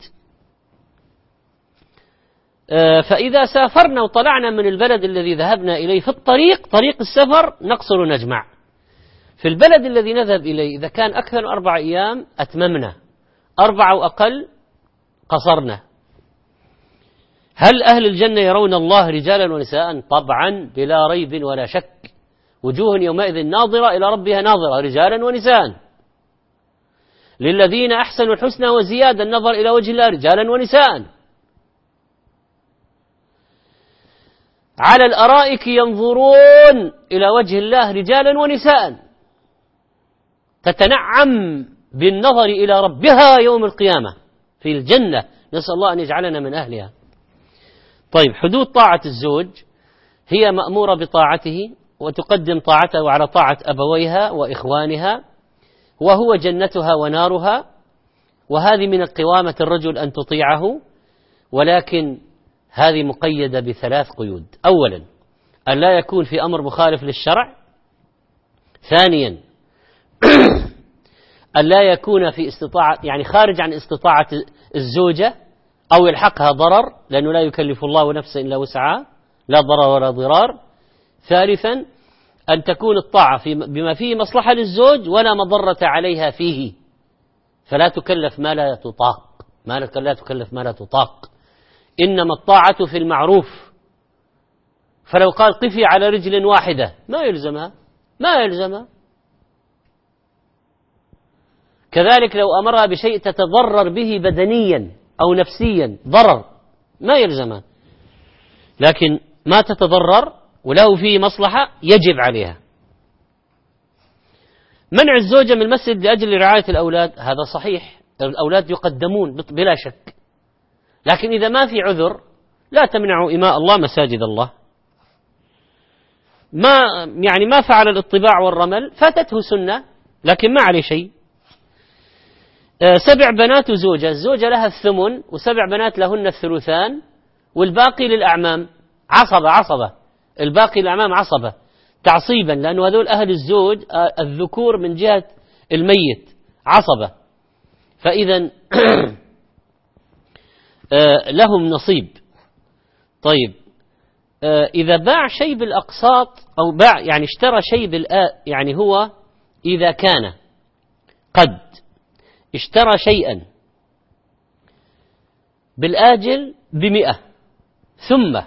فإذا سافرنا وطلعنا من البلد الذي ذهبنا إليه في الطريق، طريق السفر، نقصر ونجمع. في البلد الذي نذهب إليه إذا كان أكثر من أربع أيام أتممنا، أربعة وأقل قصرنا. هل أهل الجنة يرون الله رجالا ونساء؟ طبعا بلا ريب ولا شك، وجوه يومئذ ناظرة إلى ربها ناظرة، رجالا ونساء. للذين أحسنوا الحسنى وزيادة، النظر إلى وجه الله رجالا ونساء. على الأرائك ينظرون إلى وجه الله رجالا ونساء، تتنعم بالنظر إلى ربها يوم القيامة في الجنة، نسأل الله أن يجعلنا من أهلها. طيب حدود طاعة الزوج، هي مأمورة بطاعته وتقدم طاعته على طاعة أبويها وإخوانها، وهو جنتها ونارها، وهذه من قوامة الرجل أن تطيعه، ولكن هذه مقيدة بثلاث قيود. أولا أن لا يكون في أمر مخالف للشرع. ثانيا أن لا يكون في استطاعة، يعني خارج عن استطاعة الزوجة أو يلحقها ضرر، لأنه لا يكلف الله نفسا إلا وسعها، لا ضرر ولا ضرار. ثالثا أن تكون الطاعة في بما فيه مصلحة للزوج ولا مضرة عليها فيه، فلا تكلف ما لا تطاق، ما لا تكلف ما لا تطاق، إنما الطاعة في المعروف. فلو قال قفي على رجل واحدة ما يلزمها، ما يلزمها. كذلك لو أمرها بشيء تتضرر به بدنيا أو نفسيا ضرر ما يلزمها، لكن ما تتضرر وله فيه مصلحة يجب عليها. منع الزوجة من المسجد لأجل رعاية الأولاد هذا صحيح، الأولاد يقدمون بلا شك، لكن إذا ما في عذر لا تمنعوا إماء الله مساجد الله. ما يعني ما فعل الاطباع والرمل فاتته سنة لكن ما عليه شيء. سبع بنات وزوجة، الزوجة لها الثمن وسبع بنات لهن الثلثان والباقي للأعمام عصبة عصبة الباقي للأعمام عصبة تعصيبا، لأنه هذول أهل الزوج الذكور من جهة الميت عصبة، فإذا لهم نصيب. طيب إذا باع شيء بالأقساط أو باع يعني اشترى شيء بالآ يعني هو إذا كان قد اشترى شيئا بالآجل بمئة ثم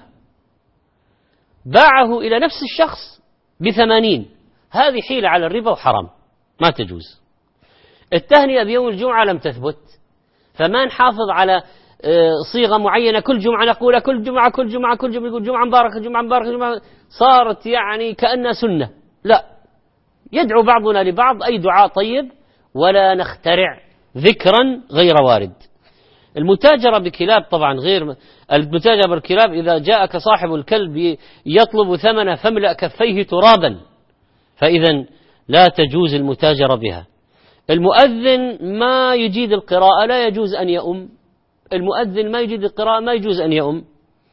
باعه إلى نفس الشخص بثمانين، هذه حيلة على الربا وحرام ما تجوز. التهنئة بيوم الجمعة لم تثبت، فما نحافظ على صيغة معينة كل جمعة نقولها كل جمعة كل جمعة كل جمعة كل جمعة مباركة جمعة مباركة جمعة، صارت يعني كأنها سنة. لا، يدعو بعضنا لبعض أي دعاء طيب ولا نخترع ذكرا غير وارد. المتاجرة بكلاب طبعا غير المتاجرة بالكلاب، إذا جاءك صاحب الكلب يطلب ثمنه فاملأ كفيه ترابا، فإذا لا تجوز المتاجرة بها. المؤذن ما يجيد القراءة لا يجوز أن يؤم، المؤذن ما يجيد القراءة ما يجوز أن يؤم.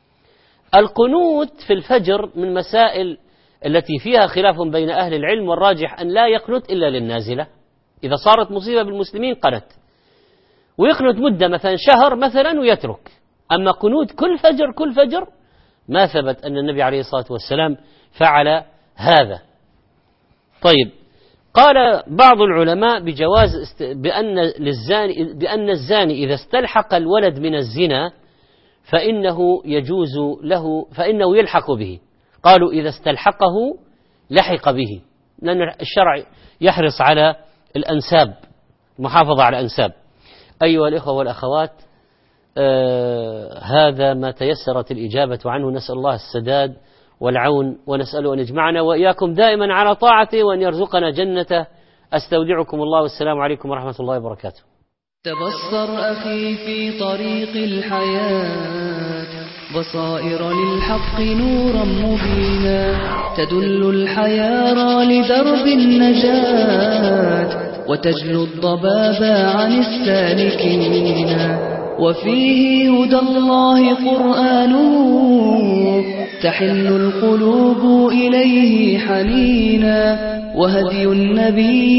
القنوت في الفجر من مسائل التي فيها خلاف بين أهل العلم، والراجح أن لا يقنت إلا للنازلة، إذا صارت مصيبة بالمسلمين قنت، ويقنت مدة مثلا شهر مثلا ويترك. أما قنوت كل فجر كل فجر ما ثبت أن النبي عليه الصلاة والسلام فعل هذا. طيب، قال بعض العلماء بجواز است... بأن للزاني بأن الزاني إذا استلحق الولد من الزنا فإنه يجوز له فإنه يلحق به. قالوا إذا استلحقه لحق به، لأن الشرع يحرص على الأنساب، المحافظة على الأنساب. أيها الإخوة والأخوات، آه هذا ما تيسرت الإجابة عنه، نسأل الله السداد والعون، ونسأله أن يجمعنا وإياكم دائما على طاعته وأن يرزقنا جنته. أستودعكم الله والسلام عليكم ورحمة الله وبركاته. تبصر أخي في طريق الحياة، بصائر للحق نورا مبينا، تدل الحيارى لدرب النجاة، وتجلو الضباب عن السالكين، وفيه هدى الله قرآنه، تحن القلوب إليه حنينا، وهدي النبي